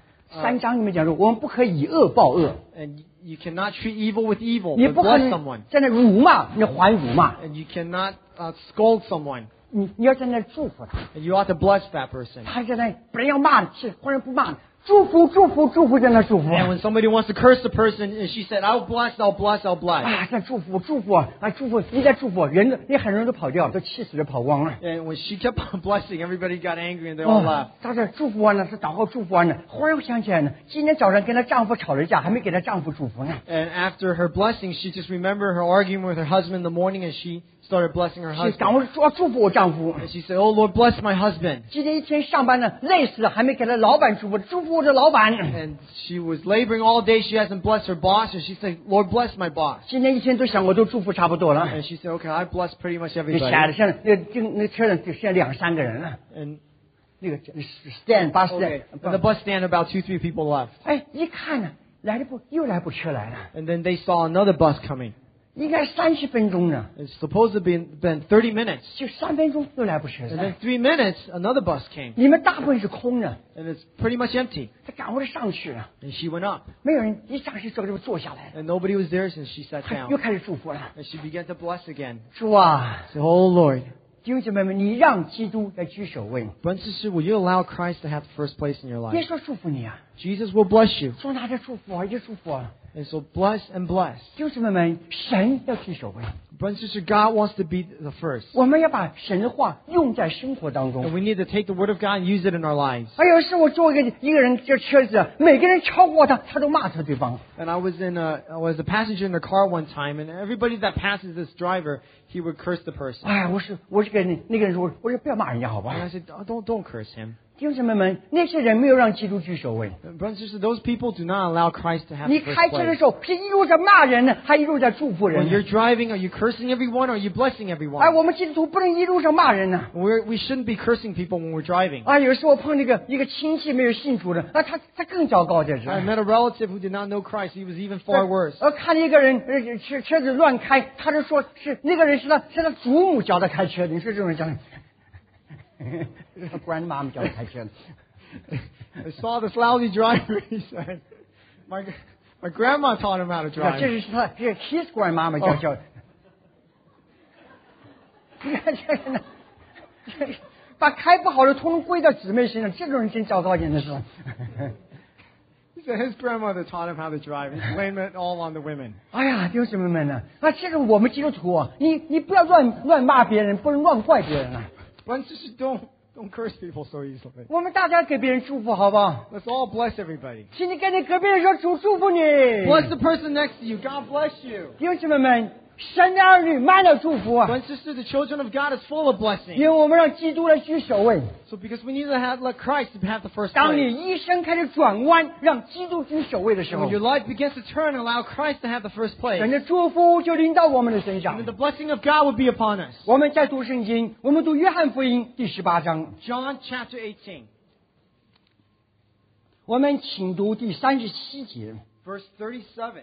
3章里面讲说，我们不可以以恶报恶， and you cannot treat evil with evil, 你 but 不可 bless 以 someone. 在那辱骂，你还辱骂， And you cannot scold someone. 你要在那祝福他。 And you ought to bless that person. 他在那本来要骂的，是忽然不骂了，祝福在那祝福。 And when somebody wants to curse the person, and she said, I'll bless. 啊，在祝福，你在祝福，人很多人都跑掉，都气死了，跑光了。 And when she kept on blessing, everybody got angry and they all left. 她这祝福完了，她祷告祝福完了，忽然想起来呢，今天早上跟她丈夫吵了架，还没给她丈夫祝福呢。 And after her blessing, she just remembered her argument with her husband in the morning, and she started blessing her 是 husband. 赶快说祝福我丈夫。 And she said, Oh Lord, bless my husband. 今天一天上班呢，累死了，还没给她老板祝福我的老板。 And she was laboring all day. She hasn't blessed her boss. And she said, Lord, bless my boss. 今天一天都想我都祝福差不多了。 And she said, Okay, I bless pretty much 那 everybody. 下来现在那车上就剩2-3个人了。 And 那个 stand 巴士 okay, in the bus stand, about 2-3 people left. 哎，一看呢，又来部车来了， And then they saw another bus coming. 应该30分钟呢， It's supposed to be been 30 minutes. 就3分钟又来部车 And 来 then 3 minutes, another bus came. 你们大部分是空的， And it's pretty much empty. 他赶快的上去了， And she went up. 没有人一上去之后就坐下来了， And nobody was there, and she sat 又 down. 开始祝福了。 And she began to bless again. 主啊， Say, Oh Lord. 弟兄姊妹们，你让基督来居首位， Brothers and sisters, will you allow Christ to have the first place in your 耶 life? 稣祝福你啊， Jesus will bless you. 说拿着祝福啊，一直祝福啊。 And so bless and bless. 弟兄姊妹们，神要居首位， Brothers and sisters, God wants to be the first. 我们要把神的话用在生活当 And 中。 we need to take the Word of God and use it in our lives. 还有是我坐一个人这车子，每个人超过他，他都骂他对方。 And I was a passenger in the car one time, and everybody that passes this driver, he would curse the person. 哎，我是跟那个人说，我说不要骂人家好 And I 吧？ said, oh, don't curse him. 弟兄姊妹们，那些人没有让基督居首位。 Brothers and sisters, those people do not allow Christ to have 你 the 开 first 车的 place. 时候是一路在骂人呢，还一路在祝福 When 人 you're 呢？ driving, are you cursing everyone or are you blessing 哎， everyone? 我们基督徒不能一路上骂人呢。 We shouldn't be cursing people when we're driving. 啊，有时候碰一个亲戚没有信主的，啊，他更糟糕，这是。 I met a relative who did not know Christ. He was even far worse. 看见一个人车子乱开，他就说是那个人是他祖母教他开车的。你说这种人讲，他grandmom教他开车的。 I saw this lousy driver. He said, "My grandma taught him how to 这 drive." 是 his grandmama 教的。你看这个呢，把开不好的通通归到姊妹身上，这种人真糟糕，简直是。 He said his grandmother taught him how to drive. He blamed it all on the women. 哎呀，弟兄姊妹们呢，啊，这个我们基督徒啊，你不要乱骂别人，不能乱怪别人啊。 Brothers and sisters, don't curse people so easily. 我们大家给别人祝福，好不好？ Let's all bless everybody. 请你跟你隔壁人说，主祝福你。 Bless the person next to you. God bless you. 弟兄姊妹们，神的儿女满了祝福啊！ Brothers and sisters, the children of God is full of 因 blessing. 为我们让基督来居首位。 So because we need to let Christ have the first 当 place. 你一生开始转弯，让基督居首位的时 And 候 when，your life begins to turn and allow Christ to have the first place, 神的祝福就临到我们的身 and 上 then。the blessing of God will be upon us. 我们在读圣经，我们读约翰福音第18章， John chapter 18, 我们请读第37节。 verse 37.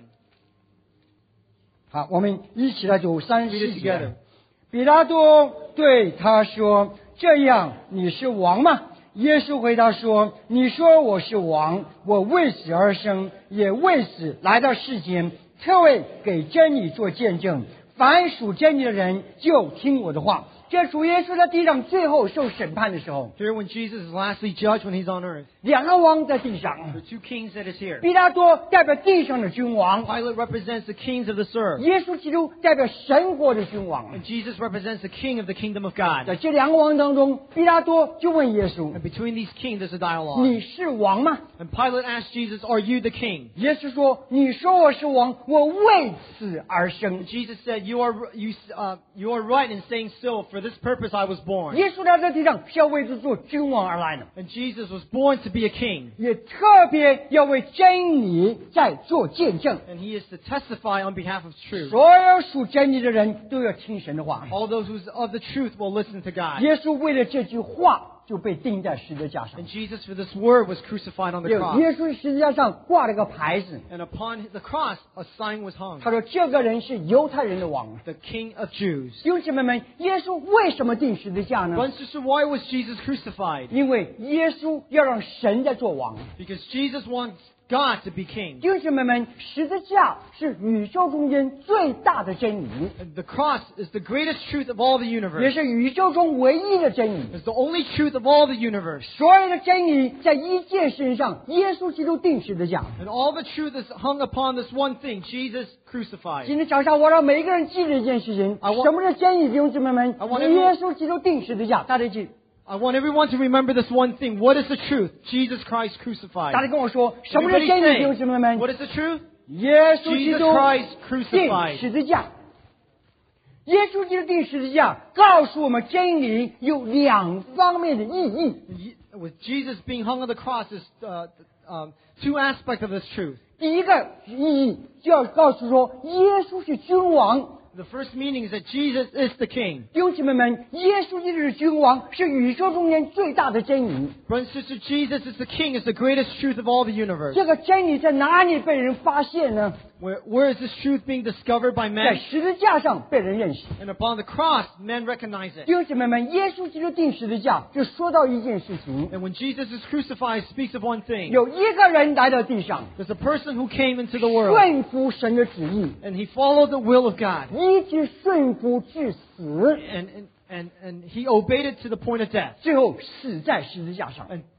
好，我们一起来读 Read it 37 together. 节。比拉多对他说：“这样你是王吗？”耶稣回答说：“你说我是王，我为死而生，也为死来到世间，特为给真理做见证。凡属真理的人，就听我的话。”这主耶稣在地上最后受审判的时候， Here when Jesus is lastly judged when he's on earth. 两个王在地上， The two kings that is here. 比拉多代表地上的君王， Pilate represents the kings of this earth. 耶稣基督代表神国的君王。 And Jesus represents the king of the kingdom of God. 在这两个王当中，比拉多就问耶稣 And between these kings there's a dialogue. 你是王吗？ And Pilate asked Jesus, "Are you the king?" 耶稣说：“你说我是王，我为此而生。 And Jesus said, "You are right in saying so. For this purpose I was born." 耶稣来到地上是要为着做君王而来的， And Jesus was born to be a king. 也特别要为真理在做见证。 And he is to testify on behalf of truth. 所有属真理的人都要听神的话。 All those who of the truth will listen to God. 耶稣为了这句话就被钉在十字架上 And。Jesus for this word was crucified on the 耶 cross. 稣十字架上挂了个牌子， And upon the cross a sign was hung. 他说这个人是犹太人的王。 The King of Jews. 弟兄姊妹们，耶稣为什么钉十字架呢？ Brothers and sisters, why was Jesus crucified? 因为耶稣要让神在做王。 Because Jesus wants God to be king. 弟兄姊妹们，十字架是宇宙中间最大的真理， And the cross is the greatest truth of all the 也 universe. 是宇宙中唯一的真理。 It's the only truth of all the universe. 所有的真理在一件身上，耶稣基督钉十字架。 And all the truth is hung upon this one thing, Jesus crucified. 今天早上我让每一个人记住一件事情： I want- 什么是真理？弟兄姊妹们 I want，everyone- 耶稣基督钉十字架。大家记， I want everyone to remember this one thing. What is the truth? Jesus Christ 大家 crucified. 跟我说，什么是 Everybody 真理？ say, 弟兄姊妹们， what is the truth? 耶稣基 Jesus 督 Christ 钉 crucified. 十字架。耶稣基督钉十字架，告诉我们真理有两方面的意义。 With Jesus being hung on the cross is two aspects of this truth. 第一个意义就要告诉说，耶稣是君王。 The first meaning is that Jesus is the king. 弟兄姊妹们，耶稣基督是君王，是宇宙中间最大的真理。 Brothers and sisters, Jesus is the king, is the greatest truth of all the universe. 这个真理在哪里被人发现呢？ Where is this truth being discovered by 在 men? 十字架上被人认识。 And upon the cross, men recognize 弟 it. 兄姊妹们，耶稣基督钉十字架，就说到一件事情： And when Jesus is crucified, it speaks of one thing. 有一个人来到地上， There's a person who came into the world, 顺服神的旨意， and he followed the will of God. 一直顺服至死， And he obeyed it to the point of death. 最后死在十字架上。 And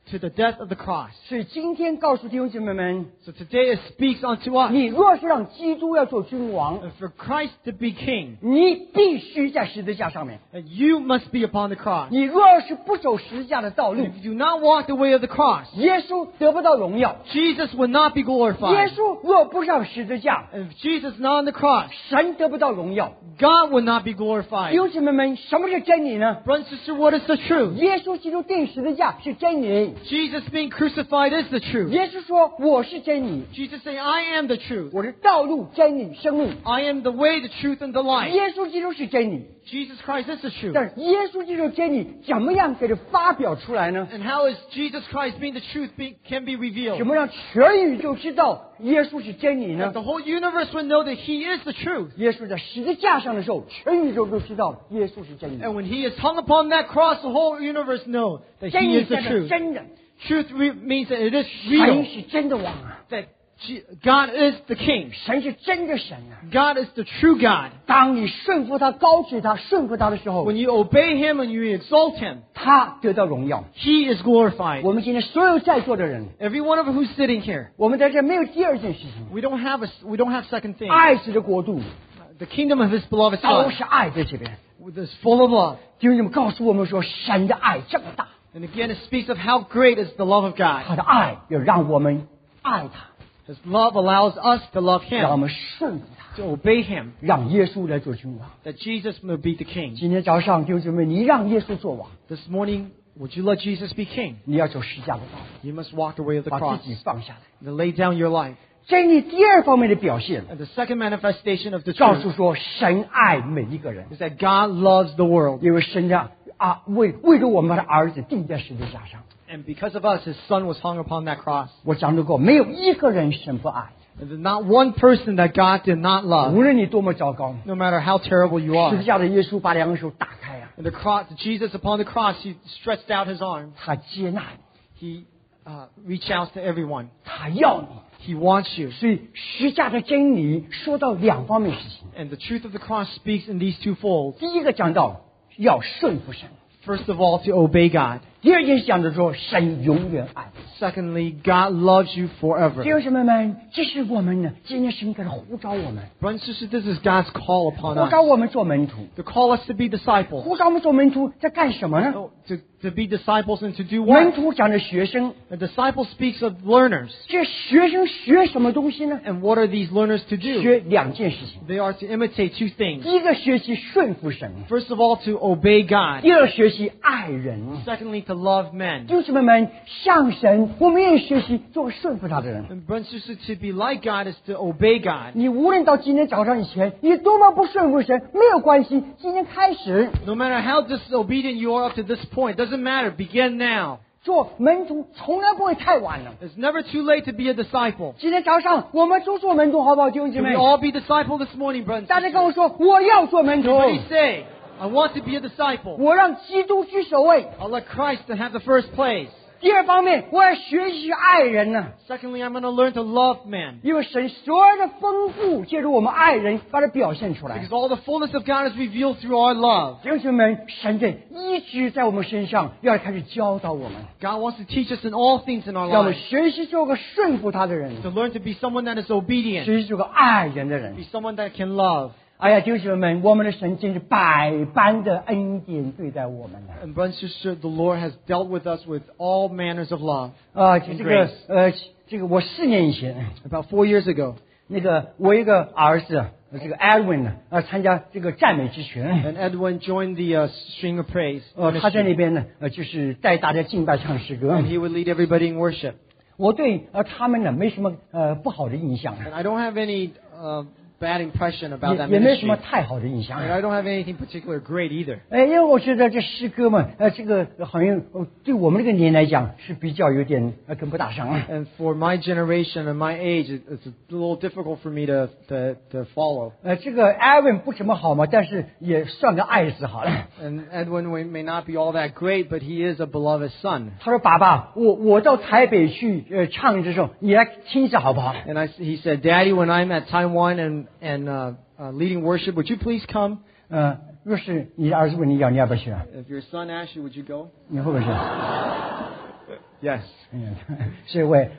to the death of the cross. 所以今天告诉弟兄姐妹们， So today it speaks unto us. 你若是让基督要做君王， And for Christ to be king, 你必须在十字架上面。 and you must be upon the cross. 你若是不走十字架的道路， If you do not walk the way of the cross, 耶稣得不到荣耀。 Jesus will not be 耶 glorified. 稣若不上十字架， And if Jesus is not on the cross, 神得不到荣耀。 God will not be 弟 glorified. 兄姐妹们，什么是真理呢？ Brother and sister, what is the truth? 耶稣基督钉十字架是真理。 Jesus being crucified is the truth. 耶稣说：“我是真理， Jesus saying, I am the truth. 我是道路、真理、生命。 I am the way, the truth, and the ” life. 耶稣基督是真理， Jesus Christ is the truth. 但是耶稣基督的真理怎么样给它发表出来呢？ And how is Jesus Christ being the truth can be revealed? 怎么让全宇宙知道耶稣是真理 That 呢？ the whole universe will know that He is the truth. 耶稣在十字架上的时候，全宇宙都知道耶稣是真理。 And when He is hung upon that cross, the whole universe know that 真 He 理 is the 代表 truth. 真的， Truth means that it is 神 real. 是真的王啊， That God is the King. 神是真的神啊。 God is the true God. 当你顺服他、高举他、顺服他的时候 When，you obey Him and you exalt Him, 他得到荣耀。 He is glorified. 我们今天所有在座的人， Every one of us who's sitting here, 我们在这没有第二件事情， we don't have second thing. 爱子的国度 The kingdom of His beloved 都 Son 是爱在这边。 is full of love. 弟兄姊妹告诉我们说，神的爱这么大， And again, it speaks of how great is the love of God. 他的爱要让我们爱他， His love allows us to love 让我 Him, 们顺服他， to obey Him, 让耶稣来做君王。 that Jesus will be the King. 今天早上弟兄姊妹，你让耶稣做王， This morning, would you let Jesus be King? 你要走十架的道路， You must walk the way of the 把 cross 自己放下来。 and lay down your life. 真理第二方面的表现， And the second manifestation of the 告诉 truth 说神爱每一个人， is that God loves the world. 因为神的为着我们把他儿子钉在十字架上。 And because of us, His Son was hung upon that cross. 我讲过，没有一个人神不爱， And there's not one person that God did not 无 love, 论你多么糟糕， no matter how terrible you 十字 are. 架的耶稣把两个手打开啊， And the cross, Jesus upon the cross, He stretched out His arms. 他接纳你， He reached out to everyone. 他要你。 He wants you. 所以十字架的真理说到两方面事情， And the truth of the cross speaks in these two folds. 第一个讲到要顺服神， First of all, to obey God. 第二件事讲的说神永远爱你。 Secondly, God loves you 弟 forever. 兄姊妹们，这是我们呢，今天神给他呼召我们， Brothers and sisters, this is God's call upon 呼召 us. 我们做门徒， To call us to be disciples. 呼召我们做门徒在干什么呢？ To be disciples and to do 门 what? 徒讲的学生， A disciple speaks of learners. 这学生学什么东西呢？ And what are these learners to do? 学两件事情， They are to imitate two things. 第一个学习顺服神， First of all, to obey God. 第二学习爱人。 Secondly, to love men. 弟兄姊妹们，像神，我们也学习做个顺服他的人。 And brothers and sisters, to be like God is to obey God. 你无论到今天早上以前，你多么不顺服神，没有关系。今天开始 No matter how disobedient you are up to this point, doesn't matter. Begin now. 做门徒，从来不会太晚了。 It's never too late to be a disciple. 今天早上我们都做门徒，好不好，弟兄姐 Can 妹 we？all be disciple this morning, brothers and 大家跟 sisters? 我说，我要做门徒， Everybody say, I want to be a disciple. 我让基督居首位。 I'll let Christ to have the first place. 第二方面，我要学习爱人呢， Secondly, I'm going to learn to love men. 因为神所有的丰富，借助我们爱人把它表现出来 Because。all the fullness of God is revealed through our love. 弟兄姊妹们，神在一直在我们身上要开始教导我们， God wants to teach us in all things in our 让我们 lives. 学习做个顺服他的人， To learn to be someone that is obedient. 学习做个爱人的人 Be。someone that can love. 哎呀，弟兄姊妹们，我们的神真是百般的恩典对待我们呢。 And brothers and sisters, the Lord has dealt with us with all manners of love. 这个我4年以前， About 4 years ago, 我一个儿子，这个 Edwin 呢，参加这个赞美之泉， and Edwin joined the String of Praise. 他在 ministry. 那边呢，就是带大家敬拜唱诗歌 And。he would lead everybody in worship. 我对他们呢没什么不好的印象， And I don't have any bad impression about that 也没什 ministry. 么太好的印象。 And I don't have anything particular great either. 因为我觉得这诗歌嘛，这个好像对我们这个年来讲是比较有点跟不大上啊。 And for my generation and my age, it's a little difficult for me to follow. 这个 Edwin 不怎么好嘛，但是也算个爱子好了。 And Edwin may not be all that great, but he is a beloved son. 他说：“爸爸，我到台北去唱的时候，你来听一下好不好？” And he said, Daddy, when I'm at Taiwan and leading worship, would you please come? 若是你的儿子问你要不要去啊？ If your son asked you, would you go? 你会不会去？ Yes. 所以我也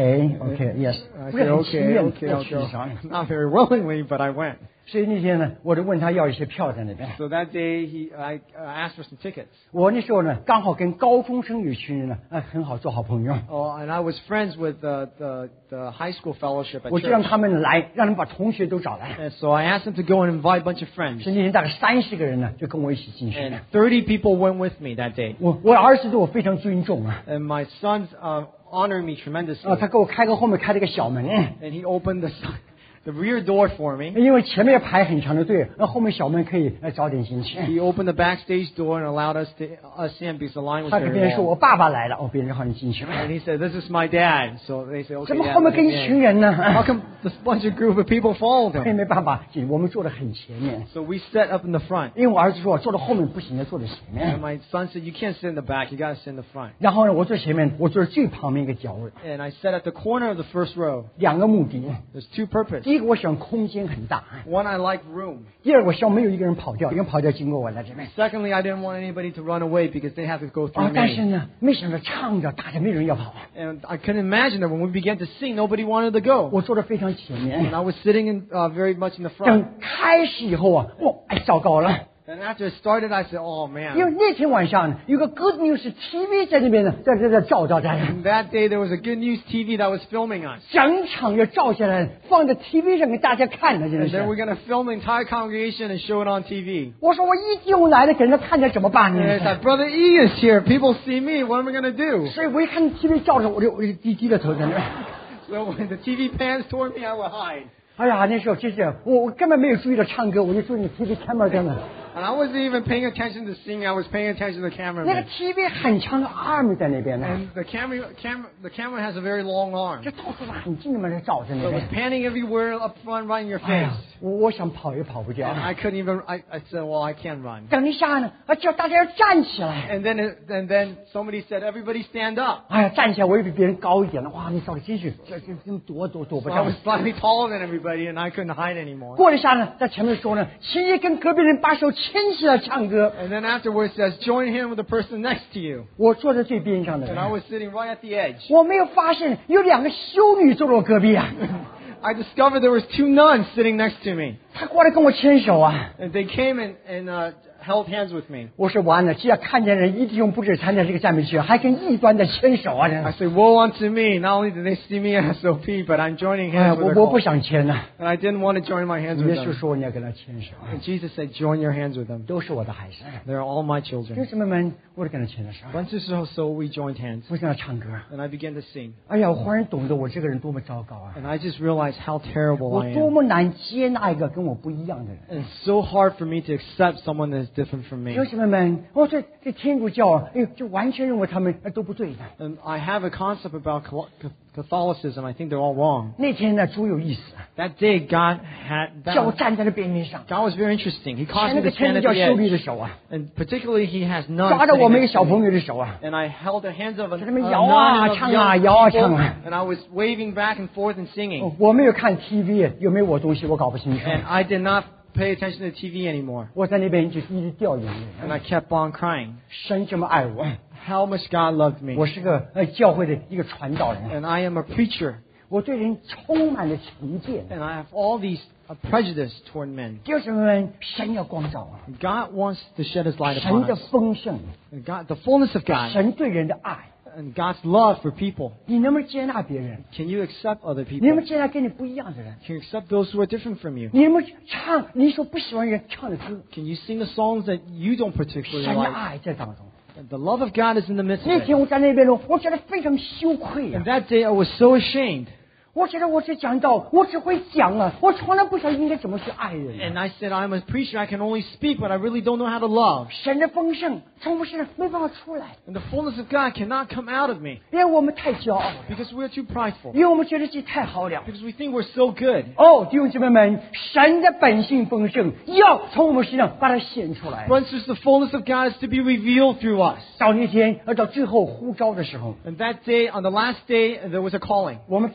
OK，yes， I 不是 said, 很情愿 okay, 要 I'll 去 go. 上。 Not very willingly, but I went. 所以那天呢，我就问他要一些票在那边。 So that day, I asked for some tickets. 我那时候呢，刚好跟高中生有一群人呢，很好做好朋友。 Oh, and I was friends with the high school fellowship at 我就让 church. 他们来，让他们把同学都找来。 And so I asked them to go and invite a bunch of friends. 所以那天大概30个人呢，就跟我一起进去。 And 30 people went with me that day. 我儿子对我非常尊重啊， And my sons honored me tremendously. 他给我开个后面开了个小门， And he opened the rear door for me. 因为前面要排很长的队，那后面小门可以早点进去。 He opened the backstage door and allowed us in because the line was 他跟 very 别人说 long. 我爸爸来了，别人就好你进去。 And he said, "This is my dad." So they said, 怎 "Okay, 么 Dad, 后面 let 跟 me 一群 in." 人呢？ How come this bunch of group of people followed 我也 him? 没办法进，我们坐得很前面。 So we sat up in the front. 因为我儿子说坐到后面不行，要坐在前 And 面。 my son said, "You can't sit in the back. You got to sit in the front." 然后呢，我坐前面，我坐在最旁边一个角位。 And I sat at the corner of the first row. 2个目的， There's two purposes. 第一个我想空间很大， One, I like room. 第二个我希望没有一个人跑掉，一个人跑掉经过我在这边。 Secondly, I didn't want anybody to run away because they have to go 啊 through， 但是 me. 呢，没想到唱着打着没人要跑， And I couldn't imagine that when we began to sing, nobody wanted to go. 我坐得非常前 And 面。 I was sitting very much in the front. 等开始以后啊，糟糕了， And after it started, I said, "Oh 因为 man." 那天晚上呢有个 Good News TV 在那边呢，在照着在。 And that day, there was a good news TV that was filming us. 整场要照下来，放在 TV 上给大家看的，真的 And then we're 是。 going to film the entire congregation and show it on TV. 我说我一弟兄来了，给人家看见怎么办 And 呢 it's？like, Brother E is here. People see me. What am I going to do? 所以我一看 TV 照着，我就低着头在那。 So when the TV pans toward me, I would hide. 哎呀，那时候真是我根本没有注意到唱歌，我就注意 TV camera 在那。 And I wasn't even paying attention to singing. I was paying attention to the 那个 cameraman. TV 很长的 arm 在那边呢， And the camera has a very long arm. 这到处很近的嘛，照着那 So it 边 was。panning everywhere up front, right in your 哎 face. 呀，我想跑也跑不掉 And。I couldn't even. I said, "Well, I can't run." 等一下呢，叫大家要站起来。 And then somebody said, "Everybody stand up." 哎呀，站起来我也比别人高一点了，哇，你照的真是这躲不 So I 掉 was。slightly taller than everybody, and I couldn't hide anymore. 过了一下呢，在前面说呢，请你跟隔壁人把手牵起来唱歌。 And then afterwards says, "Join him with the person next to you." 我坐在最边上的 And I 人， was sitting right at the edge. 我没有发现有2个修女坐在我隔壁啊， I discovered there was 2 nuns sitting next to me. 她过来跟我牵手啊。 And they came and held hands with me. 我说完了，只要看见人，一弟兄不止参加这个赞美聚会，还跟异端的牵手啊！ I said, "Woe unto me! Not only did they see me as SOP, but I'm joining 哎呀， hands with 我不 their cult." 想牵呐。 And I didn't want to join my hands 耶 with 稣 them. 说你要跟他牵手， And Jesus said, "Join your hands with them. 都是我的孩子。 They're all my 弟 children." 兄姊妹们，我就跟他牵着手， So we joined hands. 我跟他唱歌。 And I began to sing. 哎呀，我忽然懂得我这个人多么糟糕啊！ And I just realized how terrible 我 I 多 am. 么难接纳一个跟我不一样的人。 And it's so hard for me to accept someone that is different from 弟 me. 兄姊妹们，这天主教啊，哎呦，就完全认为他们都不对的。 And I have a concept about Catholicism. I think they're all wrong. 那天呢，主有意思， That day, God 叫我站在那边边上， was very interesting. He 牵 caused 那 me 个 to 天 stand 主 at 教 the 修女 edge. 的手啊， And particularly, he has nuns 抓着 sitting 我们一个 next 小 to 朋 me. 友的手啊， And I held the hands of a 在那边 nun 摇啊 and of 唱啊 young 摇啊 people, 唱啊。 and I was waving back and forth and singing. 我没有看 TV，有没有我东西我搞不清楚。 And I did not pay attention to TV anymore. 我在那边就一直掉眼 And 泪。 I kept on crying. 神这么爱我， How much God loved me. 我是个教会的一个传道人， And I am a preacher. 我对人充满了成见。 And I have all these prejudice toward men. 弟兄姊妹们，神要光照啊， God wants to shed His light 神 upon 的 us. 丰盛， And God, the fullness of God 神对人的爱， and God's love for people. 你能不能接纳别人？ Can you accept other 你能不 people? 能接纳跟你不一样的人？ Can you accept those who are different from you? 你能不能唱你所不喜欢人唱的歌？ Can you sing the songs that you don't particularly 神的 like? 爱在当中。 And the love of God is in the midst 那 of it. 天我在那边呢，我觉得非常羞愧啊 And！that day I was so ashamed. 我觉得我只讲道，我只会讲啊，我从来不晓得应该怎么去爱人。 And I said, I'm a preacher. I can only speak, but I really don't know how to love. 神的丰盛从我身上没办法出来， And the fullness of God cannot come out of me 因为我们太骄傲了， because we're too prideful. 因为我们觉得自己太好了。 Because we think we're so good. 哦，弟兄姊妹们，神的本性丰盛要从我们身上把它显出来。 Brothers and sisters, the fullness of God is to be revealed through us. 到那天到最后呼召的时候， And that day, on the last day, there was a calling. 我们整个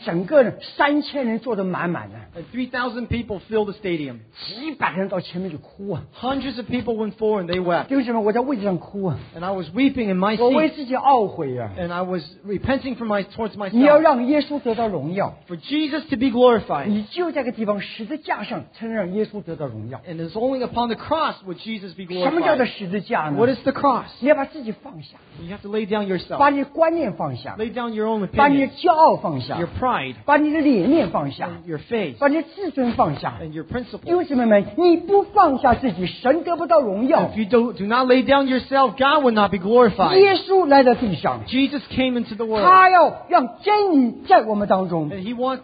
3000人坐得满满的， And 3,000 people filled the stadium. 几百人到前面去哭啊！ Hundreds of people went forward and they wept. 弟兄姊妹，我在位置上哭啊， And I was weeping in my 我为 seat. 自己懊悔啊！ And I was repenting towards 你要 myself. 让耶稣得到荣耀， For Jesus to be glorified. 你就在这个地方十字架上才能让耶稣得到荣耀。 And it's only upon the cross would Jesus be 什么叫做 glorified. 十字架呢 What？is the cross? 你要把自己放下， You have to lay down 把 yourself. 你的观念放下， Lay down your own 把你的 opinions, 骄傲放下 your，pride, 把你的脸面放下， and your faith, 把你的自尊放下。 and your 弟 principles. 兄姊妹们，你不放下自己，神得不到荣耀 If。you do not lay down yourself, God will not be glorified. 耶稣来到地上， Jesus came into the world. 他要让真理在我们当中。 And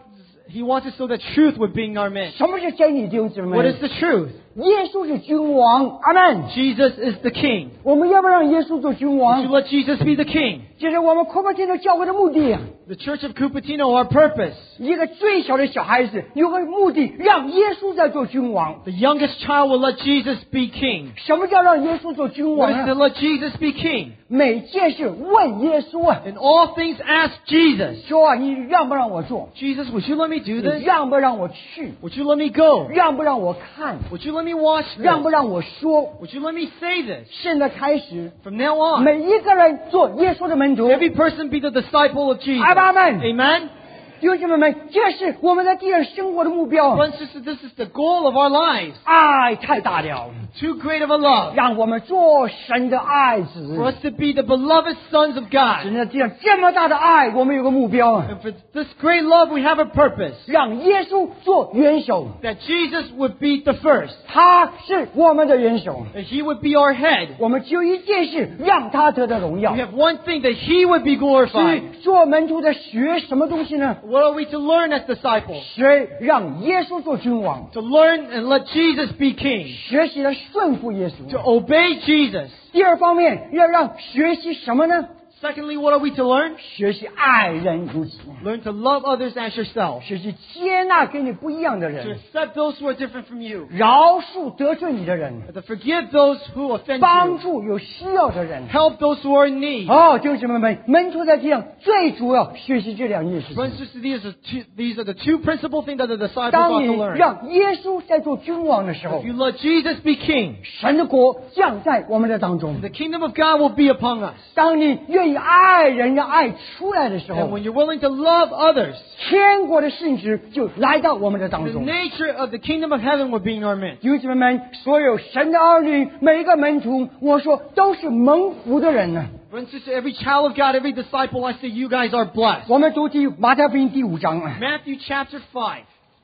He wants it so that truth would be in our midst. 什么是真理？弟兄姊妹 What 们 is，the truth? 耶稣是君王，阿门。 Jesus is the King. 我们要不要让耶稣做君 Would 王 you？let Jesus be the King? 这是我们扩巴天主教会的目的。 The Church of Cupertino, our purpose. 一个最小的小孩子有个目的，让耶稣在做君王。 The youngest child will let Jesus be King. 什么叫让耶稣做君 What 王 is 呢 to let Jesus be King? 每件事问耶稣啊， In all things, ask Jesus. 说啊，你让不让我做？ Jesus, would you let me do 你 this? 让不让我去？ Would you let me go? 让不让我看？ Would you let me watch 让不 this? 让我说？ Would you let me say this? 现在开始， From now on, 每一个人做耶稣的门徒。 every person be the disciple of Jesus. 阿们。 Amen? 弟兄姐妹们，这是我们在地上生活的目标。 Brothers and sisters, this is the goal of our lives. 爱太大了， Too great of a love 让我们做神的爱子。 for us to be the beloved sons of God. 神在地上这么大的爱，我们有个目标， And for this great love, we have a purpose. 让耶稣做元首， That Jesus would be the first. 他是我们的元首。 That He would be our head. 我们只有一件事，让他得到荣耀 We。have one thing, that He would be 所 glorified. 以做门徒的学什么东西呢？ What are we to learn as disciples? 学让耶稣做君王， To learn and let Jesus be King. 学习了顺服耶 To 稣。 obey Jesus. 第二方面，要让学习什么呢？ Secondly, what are we to learn? 学习爱人如己， Learn to love others as yourself. 学习接纳跟你不一样的 To 人， accept those who are different from you. 饶恕得罪你的人， To forgive those who offend 帮 you. 助有需要的人。 Help those who are in need. 哦，弟兄姊妹们，门徒在地上最主要学习这两件事 Brothers 情。 and sisters, these are the two principal things that the disciples 当 ought 你 to learn. 让耶稣在做君王的时候 If，you let Jesus be King, 神的国降在我们的当中。 the kingdom of God will be upon us. 当你愿意爱人，让爱出来的时 And 候， when you're willing to love others, 天国的性质就来到我们的当 the 中。 nature of the kingdom of heaven will be in our midst. 弟兄姊妹们，所有神的儿女，每一个门徒，我说都是蒙福的人呢。 Brothers and sisters, every child of God, every disciple, I say you guys are blessed. 我们读马太福音第5章， Matthew chapter 5,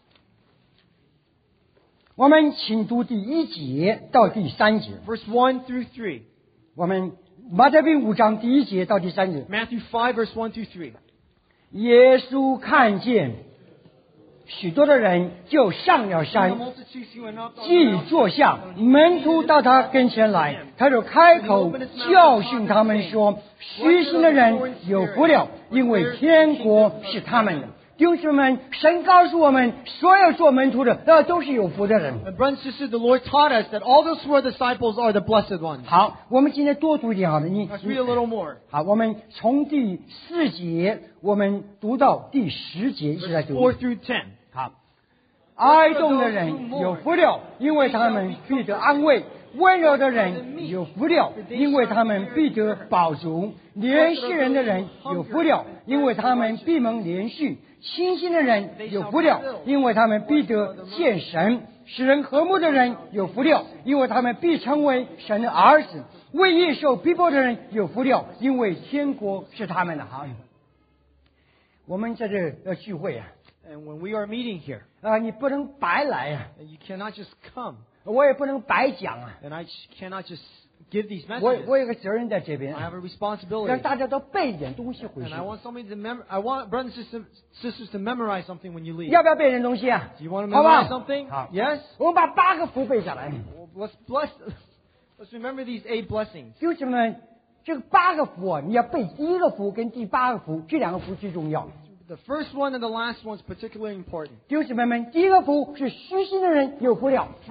我们请读第1节到第3节。 verse 1 through 3. 我们马太福音5章第1节到第3节。 Matthew 5, verse 1 through 3. 耶稣看见许多的人，就上了山，既坐下，门徒到他跟前来，他就开口教训他们说：虚心的人有福了，因为天国是他们的。弟兄姊妹们，神告诉我们，所有做门徒的，都是有福的人。 And brothers and sisters, the Lord taught us that all those who are disciples are the blessed ones. 好，我们今天多读一点好了。 Let's read a little more. 好，我们从第4节，我们读到第10节，一起来 Verse 读。 4 through 10. 好，哀痛的人有福了，因为他们必得安慰；温柔的人有福了，因为他们必得饱足；怜恤人的人有福了，因为他们必蒙怜恤；清心的人有福了，因为他们必得见神；使人和睦的人有福了，因为他们必成为神的儿子；为义受逼迫的人有福了，因为天国是他们的。好，我们在这要聚会啊。 And when we are meeting here, 你不能白来啊， and you cannot just come, 我也不能白讲啊， and I cannot just give these 我 messages. 有个责任在这边 I，have a 让 responsibility. 大家都背一点东西回去 And。I want somebody to I want brothers and sisters to memorize something when you leave. 要不要背点东西啊？ Do you want to 好不 memorize 好？ something? 好 Yes? 我们把8个福背下来。 Well, let's remember these 8 blessings. 弟兄们，这个8个福啊，你要背第1个福跟第8个福，这2个福最重要。 The first one and the last one is particularly important. 弟兄姊妹们，第1个福是虚心的人有福了。 First,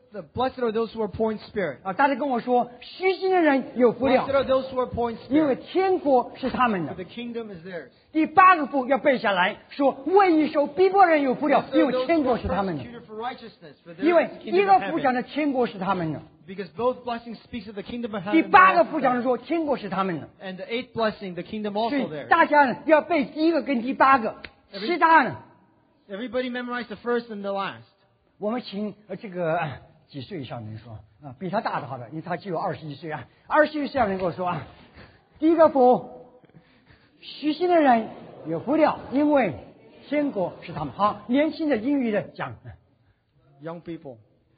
blessed are those who are poor in spirit. 啊，大家跟我说，虚心的人有福 Blessed 了， are those who are poor in 因为 spirit. 天国是他们 For 的。 the kingdom is theirs. 第8个福要背下来说，为义受逼迫人有福了， Blessed 因 are 为 those 天 who 国 are 是他们的。 persecuted for righteousness. For 因 theirs 为 is the 一 kingdom 个 of 福讲 heaven. 的天国是他们的， Because both blessings speaks of the kingdom of 第 heaven. 8个福讲的说天国是他们的。 And the 8th blessing, the kingdom 所 also 以 theirs. 大家呢要背第1个跟第8个，其他呢， Everybody memorize the first and the last. 我们请这个几岁以上的人说啊，比他大的好了，因为他只有21岁啊，21岁以上的人跟我说啊，第1个福，虚心的人有福了，因为天国是他们。好，年轻的英语的讲 Young people.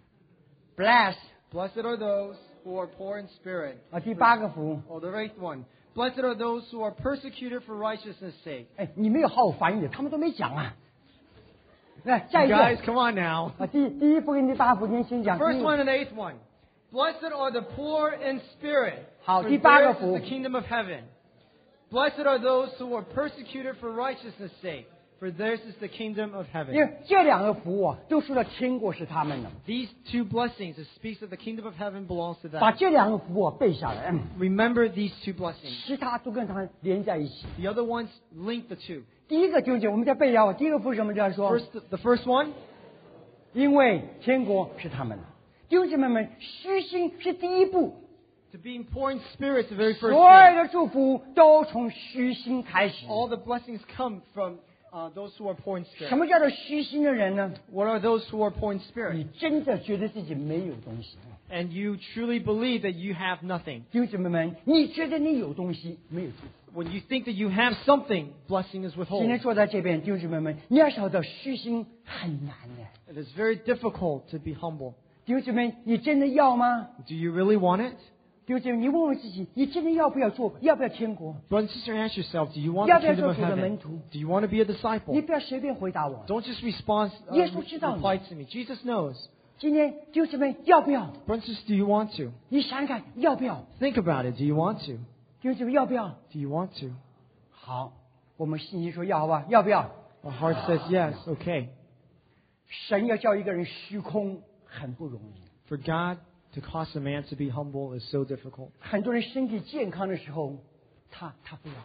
，bless Blessed are those who are poor in spirit. 啊，第8个福， Oh, the 8th one. Blessed are those who are persecuted for righteousness' sake. 哎，你没有好好翻译的，他们都没讲啊。来，下 You 一 guys, 个 come on now. 啊，第1福跟第8福，年轻讲。 First one and the 8th one. Blessed are the poor in spirit. 好， For 第8个 theirs 福 is the kingdom of heaven. Blessed are those who are persecuted for righteousness' sake. For theirs is the kingdom of 因 heaven. 为这2个福啊，都说到天国是他们的， These two blessings, it speaks of the kingdom of heaven belongs to 把 them. 这2个福啊背下来， Remember these two blessings. 其他都跟它连在一起。 The other ones link the two. 第1个就是我们在背啊，第1个福是什么？这样说， The first one, 因为天国是他们的。弟兄姐妹们，虚心是第1步， to being poor in spirit, is the very 所 first 有 thing. 的祝福都从虚心开始。 All the blessings come from those who are poor in 什 spirit. 么叫做虚心的人呢？ What are those who are poor in 你 spirit? 真的觉得自己没有东西。 And you truly believe that you have nothing. 弟兄姐妹们，你觉得你有东西，没有祝福。 When you think that you have something, blessing is 今 withheld. 天坐在这边，弟兄姐妹们，你要晓得虚心很难的。 It is very difficult to be humble. 弟兄姐妹，你真的要吗？ Do you really want it? 弟兄姐妹，你问问自己，你真的要不要做？要不要天国？ Brother and sister, ask yourself, do you want 要 the 不要 kingdom 做 of 主的 heaven? 门徒？ Do you want to be a 你 disciple? 不要随便回答我。 Don't just respond, 耶稣知道你。 reply to me. Jesus knows. 今天弟兄姐妹要不要？ Brother and sister, do you want to? 你想想看，要不要？ Think about it. Do you want to? 弟兄姐妹要不要？ Do you want to? 好，我们信心说要，好吧？要不要？ Our heart says yes. Okay. 神要叫一个人虚空很不容易。 For God to cause a man to be humble is so difficult. 很多人身体健康的时候，他不要，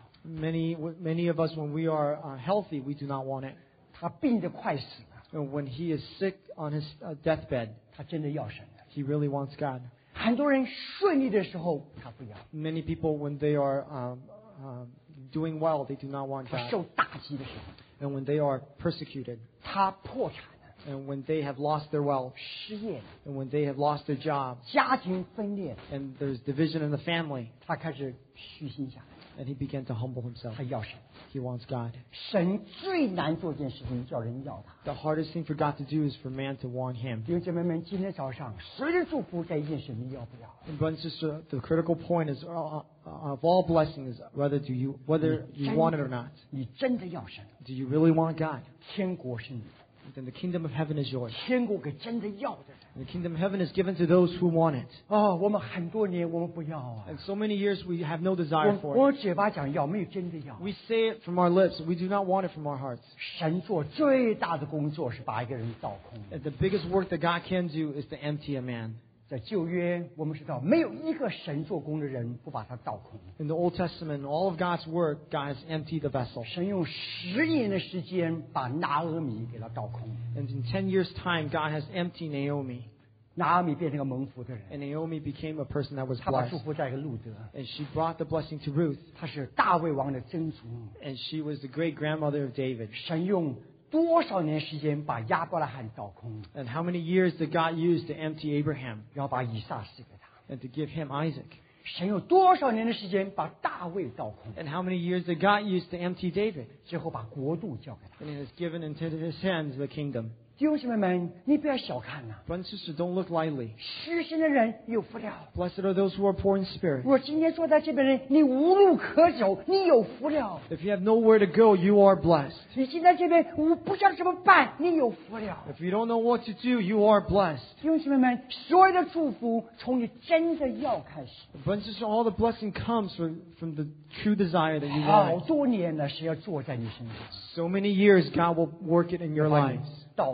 Many of us, when we are healthy, we do not want it. 他病得快死了， And when he is sick on his deathbed, 他真的要神了。 he really wants God. 很多人顺利的时候，他不要； Many people, when they are doing well, they do not want 他 God. 受打击的时候， And when they are persecuted, 他破产了， and when they have lost their wealth, 失业了， and when they have lost their job, 家庭分裂了， and there's division in the family, 他开始虚心下来， and he began to humble himself. 他要神。 He wants God. 神最难做一件事情，叫人要他。 The hardest thing for God to do is for man to want him. 弟兄姐妹们，今天早上谁的祝福在一件事，你要不要？ And brother and sister, the critical point is of all blessings, whether you want it or not. 你真的要神， Do you really want God? 天国是你的， Then the kingdom of heaven is yours. 天国给真的要的人。 And the kingdom of heaven is given to those who want it. 哦，我们很多年我们不要啊， And so many years we have no desire 我 for 我 it. 嘴巴讲要，没有真的要。 We say it from our lips, we do not want it from our hearts. 神做最大的工作是把一个人造空。 And the biggest work that God can do is to empty a man. 在旧约，我们知道没有一个神做工的人不把他造空。 In the Old Testament, all of God's work, God has emptied the vessel. 神用10年的时间把拿俄米给他造空， And in 10 years' time, God has emptied Naomi. 拿俄米变成个蒙福的人， And Naomi became a person that was 他把 blessed. 祝福带给路德， And she brought the blessing to Ruth. 他是大卫王的曾祖。 And she was the great grandmother of David. 神用多少年时间把亚伯拉罕造空， And how many years did God use to empty Abraham 然后把以撒赐给他？ and to give him Isaac? 神用多少年的时间把大卫造空， And how many years did God use to empty David? 最后把国度交给他？ And it has given into his hands the kingdom. 弟兄姊妹们，你不要小看呐、 Brothers and sisters, don't look lightly. 虚心的人有福了。 Blessed are those who are poor in spirit. 我今天坐在这边的人，你无路可走，你有福了。 If you have nowhere to go, you are blessed. 你今天这边我不知道怎么办，你有福了。 If you don't know what to do, you are blessed. 弟兄姊妹们，所有的祝福从你真的要开始。 Brothers and sisters, all the blessing comes from the true desire that you 好 want. 多年了，神要坐在你身上， So many years, God will work it in your 把你 lives. 倒空了。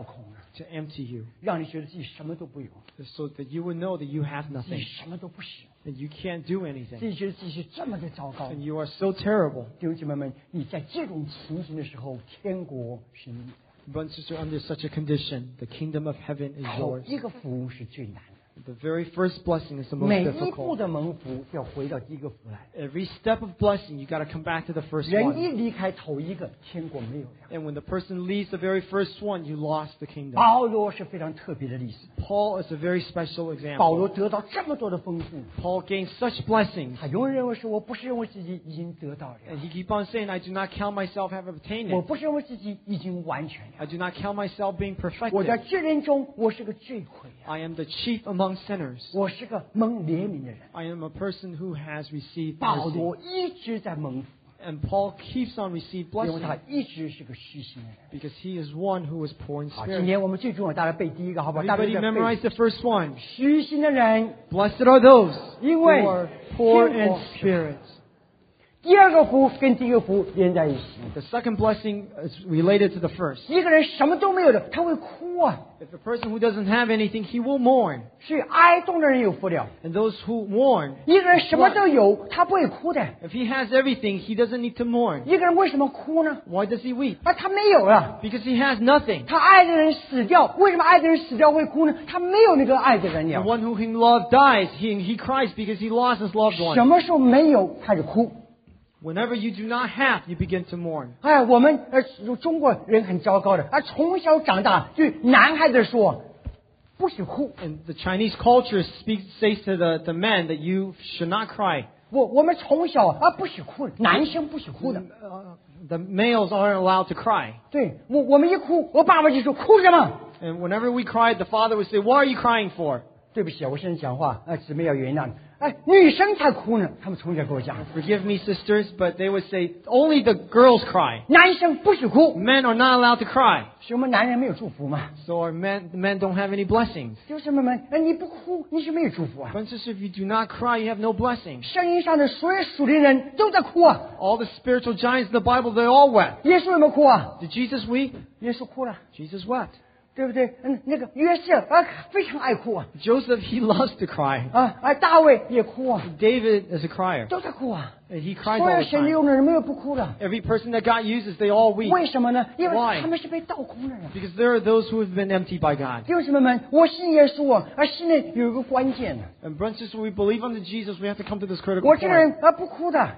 to empty you, 让你觉得自己什么都不有， so that you would know that you have 自己 nothing, 什么都不行， that you can't do 自 anything, 己觉得自己是这么的糟糕。 and you are so terrible. 弟兄姐妹们，你在这种情形的时候，天国是你的。 Brother and sister, under such a condition, the kingdom of heaven is 头 yours. 一个福是最难的， The very first blessing is the most 每一步 difficult. 的蒙福要回到第一个福来。 Every step of blessing, you got to come back to the first 人 one. 一离开头一个，天国没有了。 And when the person leaves the very first one, you lost the kingdom. 保罗是非常特别的例子， Paul is a very special 保罗 example. 得到这么多的丰富， Paul gained such blessings, 他永远认为说，我不是认为自己已经得到了， and he keep on saying, I do not count myself have obtained 我 it. 不是认为自己已经完全了， I do not count myself being 我在 perfected. 这人中我是个罪魁啊， I am the chief among sinners. 我是个蒙怜悯的人。 I am a person who has received 保 mercy. 罗一直在蒙福， And Paul keeps on receiving 因为他 blessings 一直是个虚心的人。 because he is one who is poor in 好，今 spirit. 天我们最重要，大家背第一个，好不好？大家 Everybody 在背 memorize the first one. 虚心的人。 Blessed are those 因 who 为 are poor 天国 in spirit. 第二个福跟第一个福连在一起。 The second blessing is related to the first. 一个人什么都没有的，他会哭啊。 If a person who doesn't have anything, he will mourn. 所以哀痛的人有福了。 And those who mourn, 一个人什么都有，他不会哭的。 if he has everything, he doesn't need to mourn. 一个人为什么哭呢？ Why does he weep? 他没有了。 Because he has nothing. 他爱的人死掉，为什么爱的人死掉会哭呢？他没有那个爱的人 The 了。 one who he loved dies. He cries because he lost his loved 什 one. 么时候没有开始哭？ Whenever you do not have, you begin to mourn. 哎，我们中国人很糟糕的，从小长大对男孩子说不许哭。 And the Chinese culture says to the men that you should not cry. 我们从小不许哭，男生不许哭的。 The males aren't allowed to cry. 对，我们一哭，我爸爸就说哭什么？ And whenever we cried, the father would say, "What are you crying for?" 对不起啊，我现在讲话，姊妹要原谅。哎，女生才哭呢，他们从小跟我讲， Forgive me, sisters, but they would say only the girls cry. 男生不许哭， Men are not allowed to cry. 所以我们男人没有祝福嘛。 So the men don't have any blessings. 弟兄妹们，你不哭，你是没有祝福啊。 But sister, if you do not cry, you have no blessings. 圣经上的所有属灵人都在哭啊。 All the spiritual giants in the Bible, they all wept. 耶稣有没有哭啊？ Did Jesus weep? 耶稣哭了， Jesus wept. 对不对？那个约瑟非常爱哭啊。 Joseph, he loves to cry. 大卫也哭啊， David is a crier. 都在哭啊。 And he cries 所 all 有 the 神利 time. 用的人没有不哭的， Every person that God uses, they all weep. 为什么呢？因为 Why? 他们是被倒空的人。 Because there are those who have been emptied by God. 弟兄们，我信耶稣啊，信的有一个关键的， And brothers and sisters, when we believe unto Jesus, we have to come to this critical 我这个 point. 人不哭的，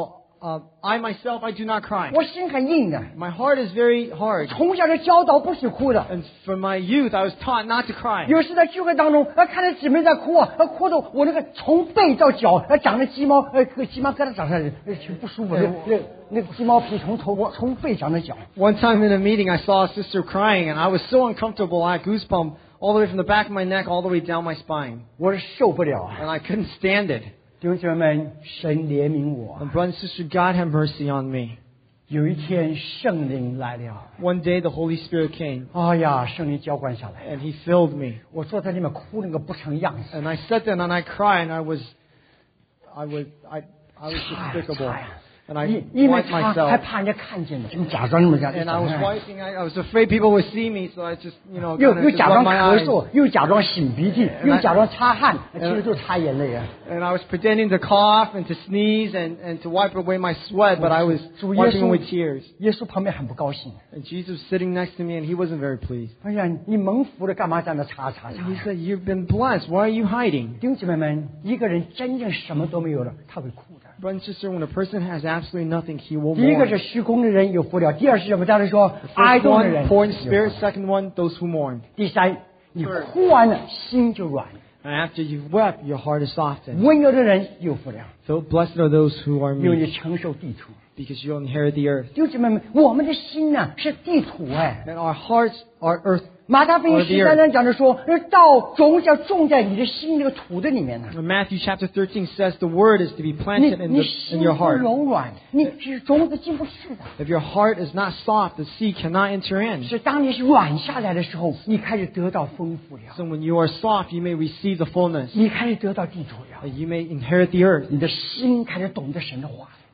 I myself, I do not cry. 我心很硬的， My heart is very hard. 从小就教导不许哭的。 And from my youth, I was taught not to cry. 有时在聚会当中，看着姊妹在哭啊，哭的我那个从背到脚，长的鸡毛，鸡毛疙瘩长上来，挺不舒服。那个鸡毛皮从背长到脚。 One time in a meeting, I saw a sister crying, and I was so uncomfortable. I had goosebumps all the way from the back of my neck all the way down my spine. 我是受不了啊！ And I couldn't stand it. 弟兄姐妹们，神怜悯我。 And brother and sister, God have mercy on me. 有一天圣灵来了， One day, the Holy Spirit came, 哎呀，圣灵浇灌下来， and He filled me. 我坐在里面哭那个不成样子。 And I sat there and I cried, and I was despicable. 擦呀 And I 因为 wiped 他还 myself. 怕人家看见的，就假装那么讲。 And I was wiping. I was afraid people would see me, so I just, kind 又 of just 假 rubbed 装 my 咳 eyes. 嗽，又假装擤鼻涕， And 又 I- 假装擦汗，其实都是擦眼泪啊。 And I was pretending to cough and to sneeze and to wipe away my sweat, but I was 主耶 wiping 稣 away tears. 耶稣旁边很不高兴。 And Jesus was sitting next to me, and He wasn't very pleased. 哎呀，你蒙福了，干嘛在那擦？ And He said, "You've been blessed. Why are you hiding?" 弟兄姐妹们，一个人真正什么都没有了，他会哭的。 Brother and sister, when a person has absolutely nothing, he will 第一个 mourn. 是虚空的人有福了，第二是什么？大家说 First 哀痛的 one, 人。 poor in spirit. Second one, those who mourn. 第三，你哭完了，心就软。 And after you've wept, your heart is softened. 温柔的人有福了， So blessed are those who are 因为你 meek, 承受地土。 because you'll inherit the earth. 弟兄姐妹们，我们的心呢是地土哎。 And our hearts are earth. 马太福音13章讲着说，道种要种在你的心这个土的里面呢。 And Matthew chapter 13 says the word is to be 你 planted in 你 in 心 your 不 heart. 柔软，你是种子进不去的。 If your heart is not soft, the seed cannot enter in. 是当你是软下来的时候，你开始得到丰富了， So when you are soft, you may receive the fullness. 你开始得到地土了， You may inherit the earth. 你的心开始懂得神的话。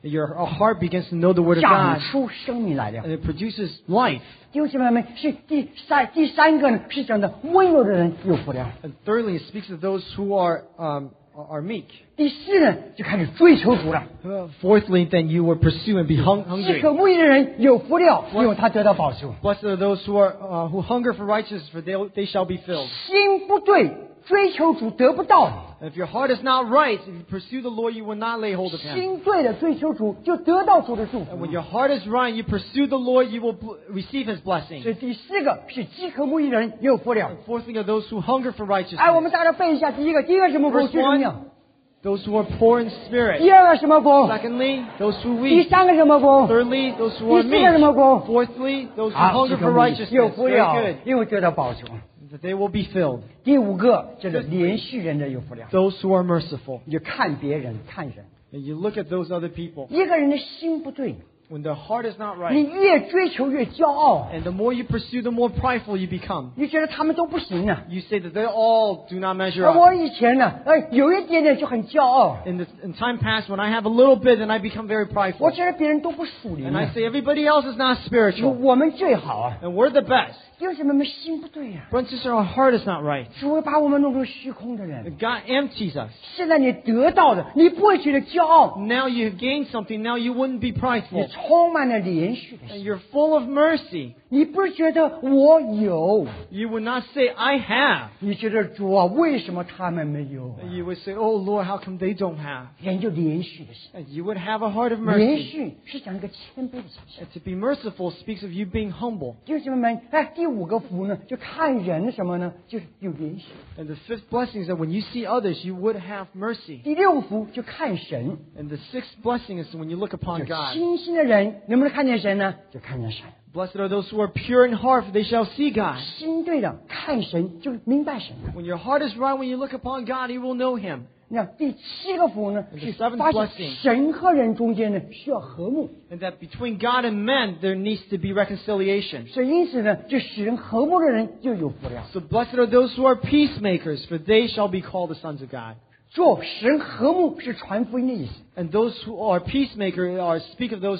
Your heart begins to know the Word of 长 God, 出生命来了。 and it produces life. 弟兄姐妹们，是第三个呢，是讲的温柔的人有福了。 And thirdly, it speaks of those who are meek. 第四呢，就开始追求主了。 Fourthly, then you will pursue and be 饥 hungry. 渴慕义的人有福了，因为他得到保守。 Blessed are those who hunger for righteousness, for they shall be filled. 心不对，追求主得不到； And if your heart is not right, if you pursue the Lord, you will not lay hold of Him. 心对了，追求主就得到主的祝 And 福 when。your heart is right, you pursue the Lord, you will receive His blessing. 所以第四个是饥渴慕义的人有福了。 Fourthly, are those who hunger for 哎，我们 righteousness. 大家背一下，第一个什么福 Verse 最重要？ Those who are poor in 第 spirit. 二个什么福？ Secondly, those who 第 weep. 三个什么福？ Thirdly, those who are 第四个什么 meek. 福？ Fourthly, those who 好，饥 hunger 渴 for 慕义有 righteousness. 福 Very 了 good.， 因为得到保守。 That they will be filled. 第五个就是连续人的有福了， Those who are merciful. 你就看别人，看人。 And you look at those other people. 一个人的心不对， When their heart is not 你 right, 越追求越骄傲， and the more you pursue, the more prideful you become. 你觉得他们都不行啊。 You say that they all do not measure 而我 up. 以前呢，有一点点就很骄傲， In time past, when I have a little bit, then I become very 我 prideful. 觉得别人都不属灵 And I 啊， say everybody else is not spiritual. 我们最好啊。 And we're the best. 为什么我们心不对呀、 Brothers and sisters, our heart is not right. 主会把我们弄成虚空的人。 God empties us. 现在你得到的，你不会觉得骄傲， Now you gain something. Now you wouldn't be 你 prideful. 充满了连续的 And 心。 you're full of mercy. 你不是觉得我有， You would not say, I have. 你觉得主啊，为什么他们没有、啊？ You would say, oh Lord, how come they don't have? 人就连续的心， And you would have a heart of 连 mercy. 续是讲一个谦卑的心。 And to be merciful speaks of you being humble. 弟兄们，哎，第五个福呢，就看人什么呢？就是有连续。 And the fifth blessing is that when you see others, you would have mercy. 第六福就看神， And the sixth blessing is when you look upon 就 God. 清心的人能不能看见神呢？就看见神。 Blessed are those who are pure in heart, for they shall see God. 心对了，看神就明白神了。 When your heart is right, when you look upon God, you will know Him. 那第七个福呢， And 是 the seventh 发现 blessing 神和人中间呢需要和睦， And that between God and men, there needs to be reconciliation. 所以因此呢，就使人和睦的人就有福了。 So blessed are those who are peacemakers, for they shall be called the sons of God. 做使人和睦是传福音的意思。 And those who are peacemakers speak of those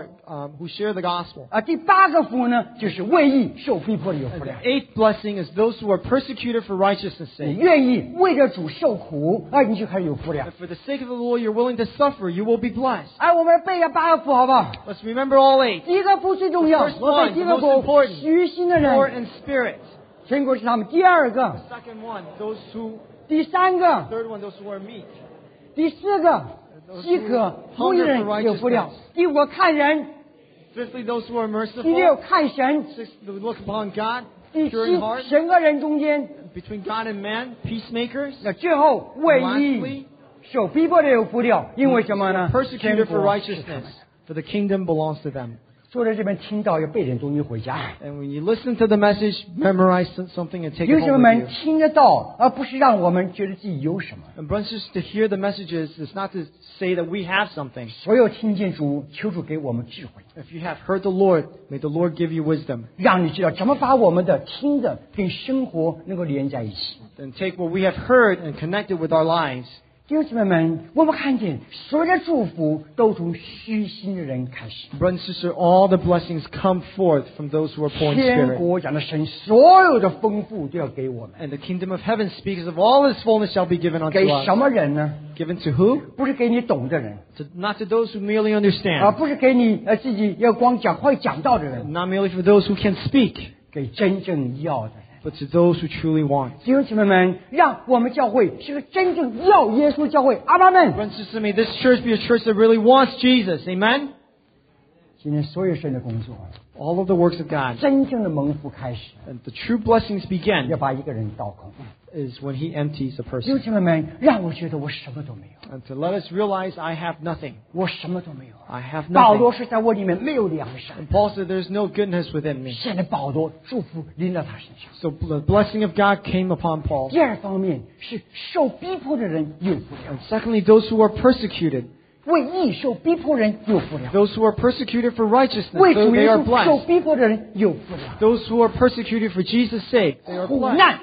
who share the gospel. 第八个福呢，就是为义受逼迫的有福 And 了 the。eighth blessing is those who are persecuted for righteousness' 你 sake. 愿意为着主受苦，你就开始有福了 And。for the sake of the Lord, you're willing to suffer, you will be blessed. 我们背下八个福好不好？ Let's remember all eight. 第一个福最重要， The first 我背 one, 第一个 the most 福， important. 虚心的 Poor 人， in spirit. 天国是他们。第二个， Second one, those who. 第三个， Third one, those who are meek. 第四个，饥渴慕义的人有福了。第五个看人， Fifthly, those who are 第六 merciful. 看神， Sixth, who look upon God, 第 pure in 七 heart. 神和人中间， Between God and man, peacemakers. 最后为 Lastly, 义受逼迫的有福了。因为什么呢？ persecuted 天 for 国是他 righteousness, 们。 for the kingdom belongs to them. 坐在这边听到要背点东西回家。 And when you listen to the message, memorize something and take 弟 it 兄 home 们 with you. 听得到，而不是让我们觉得自己有什么。 And brothers, to hear the messages is not to say that we have something. 所有听见主，求主给我们智慧， If you have heard the Lord, may the Lord give you wisdom. 让你知道怎么把我们的听的跟生活能够连在一起。 And take what we have heard and connect it with our lives. 弟兄姊妹们，我们看见所有的祝福都从虚心的人开始。 Brothers and sisters, all the blessings come forth from those who are poor in 天 spirit. 国讲的神所有的丰富都要给我们， And the kingdom of heaven speaks of all His fullness shall be given unto 给 us. 什么人呢？ Given to who? 不是给你懂的人， Not to those who merely 而 understand. 不是给你自己要光讲会讲道的人， Not merely for those who can speak, 给真正要的人。 but to those who truly want. 弟兄姊妹们，让我们教会是个真正要耶稣的教会。阿爸们。 Brothers and sisters, may this church be a church that really wants Jesus. Amen? 今天所有神的工作， All of the works of God. 真正的蒙福开始， And the true blessings 要 begin 把一个人倒空。 is when He empties a 弟兄 person. 姊妹们，让我觉得我什么都没有， And to let us realize I have nothing. 我什么都没有。 I have 保 nothing. 罗是在我里面没有良善， And Paul said there's no goodness within me. 现在保罗祝福临到他身上。 So the blessing of God came upon Paul. 第二方面是受逼迫的人有福了， And secondly, those who are persecuted. 为义受逼迫人有福了， Those who are persecuted for righteousness, 为 so 主 they 耶 are 稣受 blessed. 逼迫的人有福了。 those who are persecuted for Jesus' sake, they are 苦 blessed. 难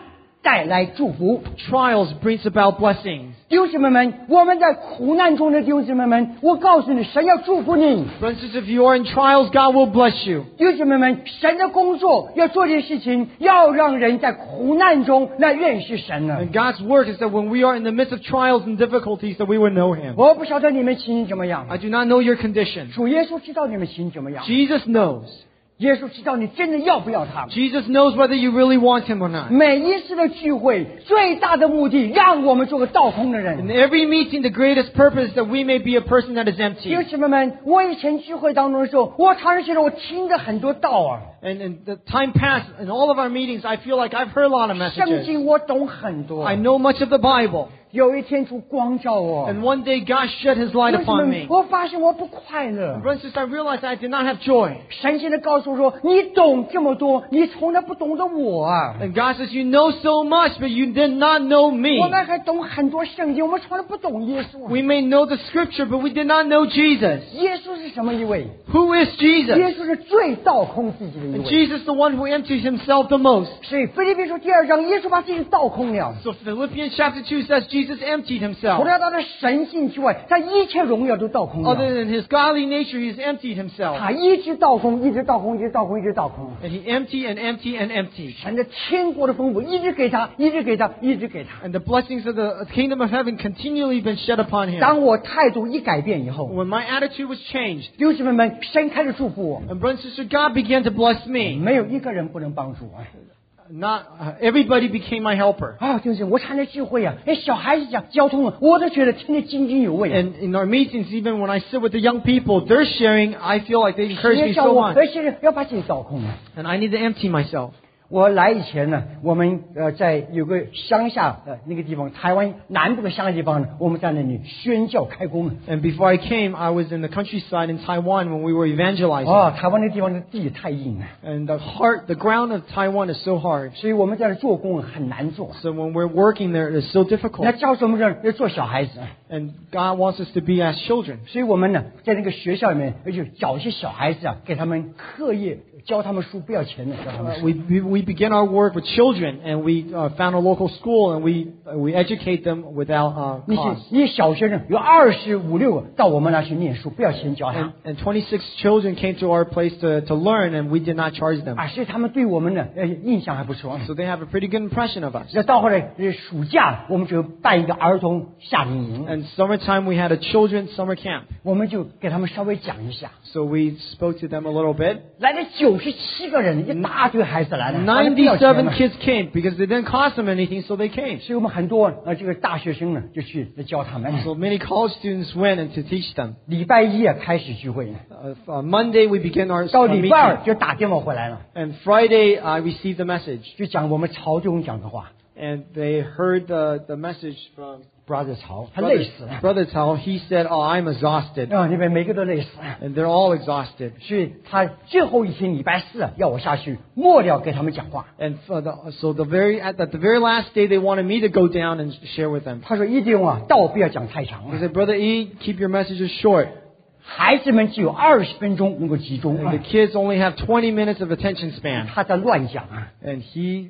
带来祝福。 Trials brings about blessings. 弟兄姊妹们，我们在苦难中的弟兄姊妹们，我告诉你，神要祝福你。 For instance, if you are in trials, God will bless you. 弟兄姊妹们，神的工作要做件事情，要让人在苦难中来认识神呢。 And God's work is that when we are in the midst of trials and difficulties, that we would know Him. 我不晓得你们情形怎么样， I do not know your condition. 主耶稣知道你们情形怎么样， Jesus knows. 耶稣知道你真的要不要他。 Jesus knows whether you really want Him or not. 每一次的聚会，最大的目的，让我们做个倒空的 In 人。 every meeting, the greatest purpose is that we may be a person that is 弟 empty. 兄姊妹们，我以前聚会当中的时候，我常常觉得我听着很多道啊， And the time passed, in all of our meetings, I feel like I've heard a lot of 圣 messages. 经我懂很多。 I know much of the Bible. 有一天主光照我， And one day, God shed His light 弟兄姊 upon 妹 me. 我发现我不快乐。 Brothers and sisters, I realized I did not have joy. 神现在告诉我说：“你懂这么多，你从来不懂得我啊！ And God says, you know so much, but you did not know me. 我们还懂很多圣经，我们从来不懂耶稣。 We may know the scripture, but we did not know Jesus. 耶稣是什么一位？ Who is 耶 Jesus? 稣是最倒空自己的一 And 位。 Jesus is the one who empties Himself the most. 所以腓立比书第2章，耶稣把自己倒空了。 So Philippians chapter 2 says Jesus emptied 除 Himself. 了他的神性之外，他一切荣耀都倒空了。 Other than His godly nature, He's emptied Himself. 他一直倒空，一直倒空，一直倒空，一直倒空。 And He emptied and emptied and emptied. 神的天国的丰富一直给他，一直给他，一直给他。 And the blessings of the kingdom of heaven continually been shed upon Him. 当我态度一改变以后， When my attitude was changed, 弟兄姊妹们，神开始祝福我， and brothers and sisters, God began to bless me. 没有一个人不能帮助我。 Not everybody became my helper. 啊，就是我参加聚会啊，哎，小孩子讲交通啊，我都觉得听得津津有味。 And in our meetings, even when I sit with the young people, they're sharing. I feel like they encourage 也 me 叫 so 我， much. 而且要把自己倒空啊。 And I need to empty myself. 我来以前呢，我们在有个乡下那个地方，台湾南部的乡下地方呢，我们在那里宣教开工。 And before I came, I was in the countryside in Taiwan when we were evangelizing. 啊，台湾那地方的地太硬了， And the ground of Taiwan is so hard. 所以我们在那做工很难做。 So when we're working there, it's so 那 difficult. 教授我们这要做小孩子， And God wants us to be as children. 所以我们呢在那个学校里面，就找一些小孩子啊，给他们课业，教他们书，不要钱的，教他们书。 We begin our work with children, and we found a local school, and we educate them without 那 cost. 些小学生有25、26个到我们那去念书，不要钱教他。 And 26 children came to our place to learn, and we did not charge them. 啊，所以他们对我们呢印象还不错。 So they have a pretty good impression of us. 那到后来暑假，我们就办一个儿童夏令营， And summertime, we had a children's summer camp. 我们就给他们稍微讲一下。 So we spoke to them a little bit. 来了97个人，一大堆孩子来了，反正不要钱 97 嘛 kids came because they didn't cost them anything, so they came. 所以我们很多这个大学生呢就去教他们。 So many college students went and to teach them. 礼拜一啊开始聚会， On Monday, we began our 到礼拜二 meeting. 就打电话回来了， And Friday, I received a message. 就讲我们曹弟兄讲的话。 And they heard the message from brother 曹，他累死了。 Brother Tal. He said, "Oh, I'm exhausted." 啊，那边每个都累死了。 And they're all exhausted. 所以他最后一天礼拜四啊，要我下去末了给他们讲话。 And at the very last day, they wanted me to go down and share with them. 他说一定啊，道不要讲太长 He said, "Brother E, keep your messages short." 孩子们只有20分钟能够集中。 And the kids only have 20 minutes of attention span. 他在乱讲啊， And he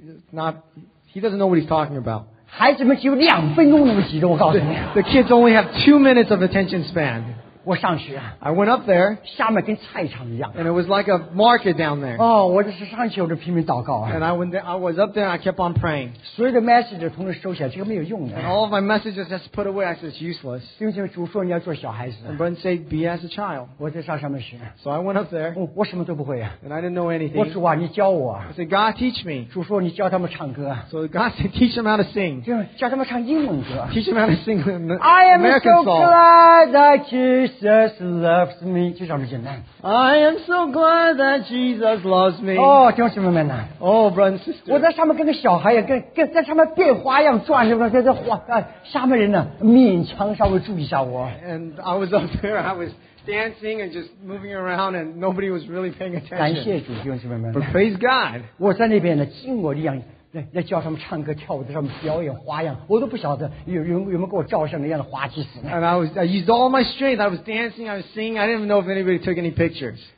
doesn't know what he's talking about. 孩子们只有2分钟能够集中。我告诉你， The kids only have 2 minutes of attention span. 我上去啊， I went up there, 下面跟菜场一样。 and it was like a market down there. 哦，我这是上去我就拼命祷告啊， And I was up there, and I kept on praying. 所有的 message 同时收起来，这个没有用的。 And all of my messages just put away. I said, "It's useless." 因为主说你要做小孩子， And Brother said, "Be as a child." 我在上面学， So I went up there, 我什么都不会啊。 and I didn't know 我 anything. 主啊，你教我啊。 I said, "God, teach me." 主说你教他们唱歌啊， So God said, "Teach them how to sing. 就是教他们唱英文歌。 Teach them how to sing an I am American so song." glad that Jesus loves me，就这样的简单。 I am so glad that Jesus loves me. 哦，弟兄姊妹们呐， Oh, brother and 我 sister. 在上面跟个小孩一样，跟在上面变花样转，这个这花下面人呢勉强稍微注意一下我。 And I was up there, I was dancing and just moving around, and nobody was really paying 感 attention. 谢主，弟兄姊妹们。 But praise God. 我在那边呢，尽我力量来教他们唱歌跳舞，在上面表演花样，我都不晓得有没有给我照相那样的滑稽死呢。 And I used all my strength. I was dancing, I was singing. I didn't even know if anybody took any pictures.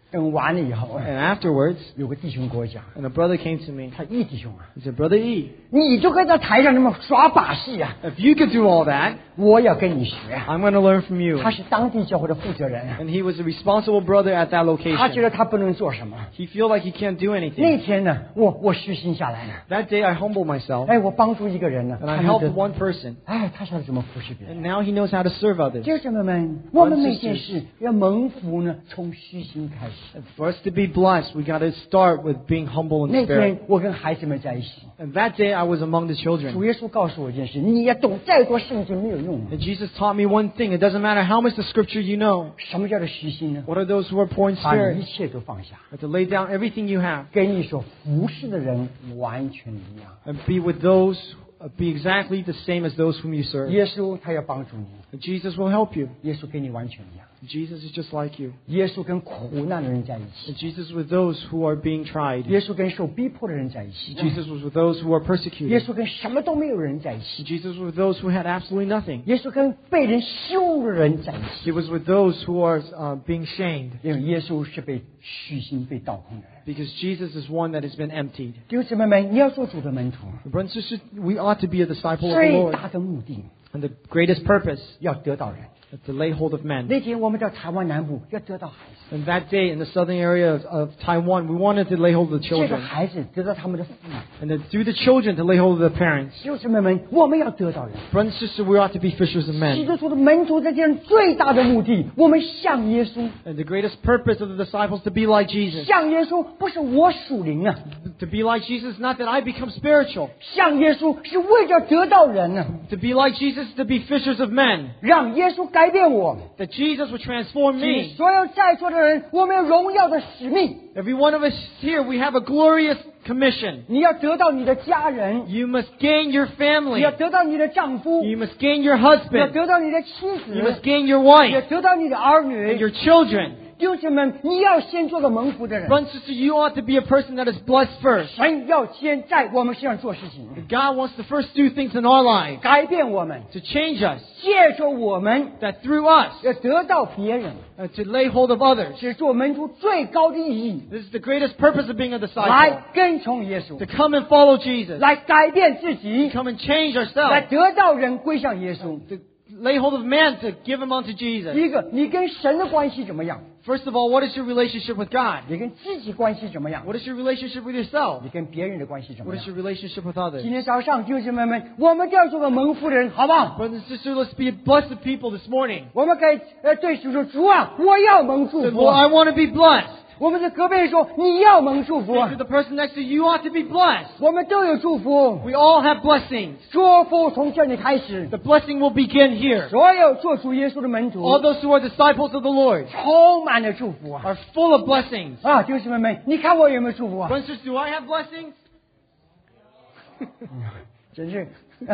等完了以后， And afterwards, 有个弟兄跟我讲， and a brother came to me. 他弟兄啊， He said, Brother E, 你就跟在台上那么耍把戏啊， if you could do all that, 我要跟你学。 I'm going to learn from you. 他是当地教会的负责人， And he was a responsible brother at that 他觉 location. 得他不能做什么。 He felt like he can't do 那 anything. 天呢，我虚心下来了， That day I humbled myself 哎，我帮助一个人呢， and I 他那 helped 个 one person. 哎，他晓得怎么服侍别人。 And now he knows how to serve others. 弟兄们，我们每件事要蒙福呢，从虚心开始。 For us to be blessed, we got to start with being humble in 那 spirit. 天我跟孩子们在一起， And that day I was among the 主 children. 耶稣告诉我一件事：你要懂再多圣经没有用。 And Jesus taught me one thing. It doesn't matter how much the scripture you know. 什么叫做虚心呢？ What are those who are poor in 把你一 spirit? 切都放下， But to lay down everything you have 跟你所服侍的人完全一样。 and be with those, be exactly the same as those whom you serve. 耶稣他要帮助你， And Jesus will help you. 耶稣跟你完全一样。 Jesus is just like you. 耶稣跟苦难的人在一起， And Jesus with those who are being tried. 耶稣跟受逼迫的人在一起， Jesus was with those who are 耶 persecuted. 稣跟什么都没有的人在一起， Jesus was with those who had absolutely nothing. 耶稣跟被人羞辱的人在一起。 He was with those who are being shamed. 因为耶稣是被虚心、被倒空的人。 Because Jesus is one that has been emptied. 弟兄姊妹们，你要做主的门徒， Brothers and sisters, we ought to be a disciple of the 最 Lord. 大的目的 And the greatest purpose 要得到人。 is to lay hold of men. 那天我们到台湾南部要得到孩子， And that day in the southern area of Taiwan, we wanted to lay hold of the 这个 children. 孩子得到他们的父母。 And then through the children to lay hold of the parents. 弟兄姊妹们，我们要得到人。 Brothers and sisters, we ought to be fishers of 基 men. 督徒的门徒在这样最大的目的，我们像耶稣， And the greatest purpose of the disciples to be like Jesus. 像耶稣不是我属灵啊， To be like Jesus, not that I become spiritual. 像耶稣是为了得到人啊， To be like Jesus, to be fishers of men. 让耶稣改变我。 That Jesus would transform 你 me. 所有在座的人，我们有荣耀的使命。 Every one of us here, we have a glorious commission. 你要得到你的家人， You must gain your 你 family. 要得到你的丈夫， You must gain your 你要 husband. 得到你的妻 You must 子， gain your 你要 wife 得到你的儿 and 女。 your children. 弟兄们，你要先做个蒙福的人。 Brothers and sisters, you ought to be a person that is blessed first. 神要先在我们身上做事情， God wants to first do things in our lives 改变我们， to change us. 借着我们 That through us, 要得到别人， to lay hold of others. 是做门徒最高的意义。 This is the greatest purpose of being a 来 disciple. 跟从耶稣 To，come and follow Jesus. 来改变自己， Come and change 来 ourselves. 得到人归向耶稣。 To lay hold of man to give him unto Jesus. 第一个，你跟神的关系怎么样？ First of all, what is your relationship with God? 你跟自己关系怎么样？ What is your relationship with yourself? 你跟别人的关系怎么 What 样 is？your relationship with others? 今天早上弟兄们，我们就要做个蒙福的人，好不好？ Brothers and sisters, let's be blessed people this morning. 我们可以对主说：“主啊，我要蒙祝 Say, 福。 Lord, I want to be blessed. ” 我们的隔壁人说：“你要蒙祝福。 Say to the person next to you, you ought to be blessed. ” 我们都有祝福， We all have blessings. 祝福从这里开始。 The blessing will begin here. 所有做主耶稣的门徒 All those who are disciples of the Lord 充满了祝福啊！ are full of blessings. 啊，弟兄们，你看我有没有祝福啊？ Brothers and sisters, do I have blessings? 真是，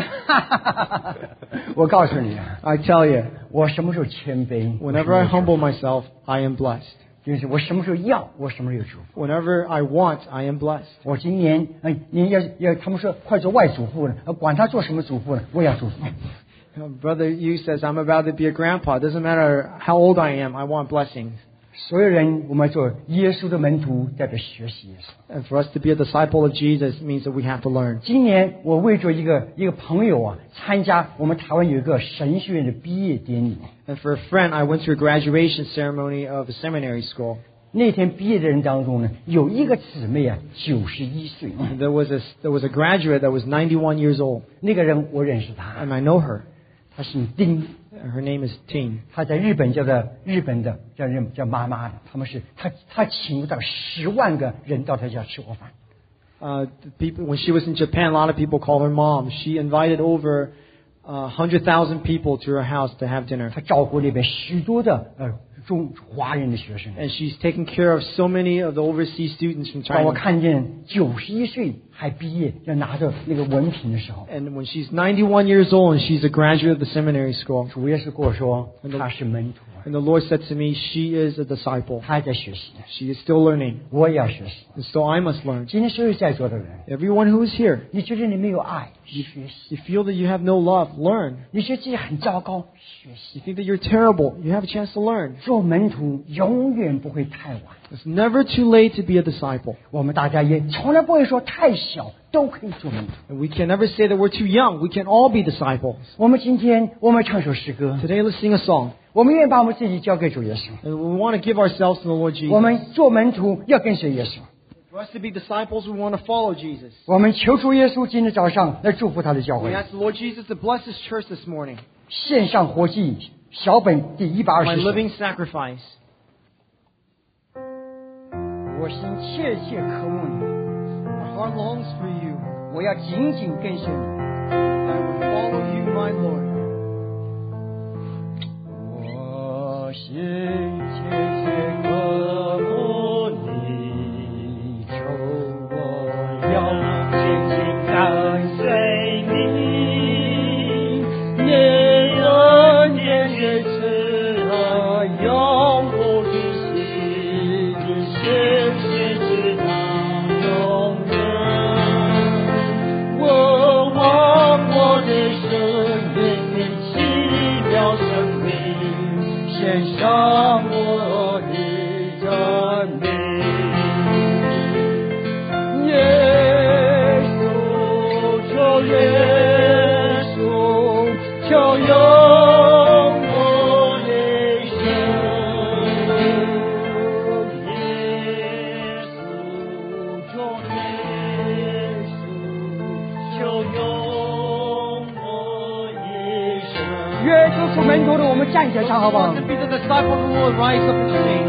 我告诉你啊， I tell you, 我什么时候谦卑 whenever I humble myself, I am blessed. 就是我什么时候要，我什么时候有祝福。 Whenever I want, I am blessed. 我今年，你要他们说快做外祖父了，管他做什么祖父了，我也要祝福。 Brother Yu says, I'm about to be a grandpa. It doesn't matter how old I am, I want blessings. 所有人，我们做耶稣的门徒，代表学习耶稣。 And for us to be a disciple of Jesus means that we have to learn. 今年我为着一个朋友啊，参加我们台湾有一个神学院的毕业典礼。 And for a friend, I went to a graduation ceremony of a seminary school. 那天毕业的人当中呢，有一个姊妹啊，91岁。 And there was a graduate that was 91 years old. 那个人我认识他， And I know her. 他姓丁， Her name is Ting. 他在日本叫妈妈的，他请不到10万个人到他家吃过饭。 When she was in Japan, a lot of people call her mom. She invited over 100,000 people to her house to have dinner. 他照顾那边许多的华人的学生。 And she's taking care of so many of the overseas students from 当我 China. 看见91岁还毕业要拿着那个文凭的时候， And when she's 91 years old and she's a graduate of the seminary school, 主耶稣跟我说他是门徒， and the Lord said to me, she is a disciple. 他还在学习， She is still learning, 我也要学习。 and so I must learn. 今天所有在座的人， Everyone who is here, 你觉得你没有爱，学习； you feel that you have no love, learn. 你觉得自己很糟糕，学习。 You think that you're terrible, you have a chance to learn. 做门徒永远不会太晚。 It's never too late to be a disciple. 我们大家也从来不会说太小都可以做门徒。 And we can never say that we're too young. We can all be disciples. 我们今天我们唱首诗歌， Today, let's sing a song. 我们愿意把我们自己交给主耶稣。 And we want to give ourselves to the Lord 我 Jesus. 们做门徒要跟随耶稣。 For us to be disciples, we want to follow Jesus. 我们求主耶稣今天早上来祝福他的教 We 会。 ask the Lord Jesus to bless His church this morning. 线上活祭小本第 My 120首。 living sacrifice. 我心切切渴慕你， My heart longs for you. 我要紧紧跟随你。 I will follow you, my Lord. 我心切切渴慕你，求我要紧紧跟随你，你恩典是慈爱永不止息，你信实直到永远。我望我的生命，你奇妙生命，献上我的赞美。耶稣，求耶稣，求用我的生。耶稣，求耶稣，求用我的生。耶稣出门徒的，我们站起来唱好不好 To？be the disciple of the Lord, rise up and sing.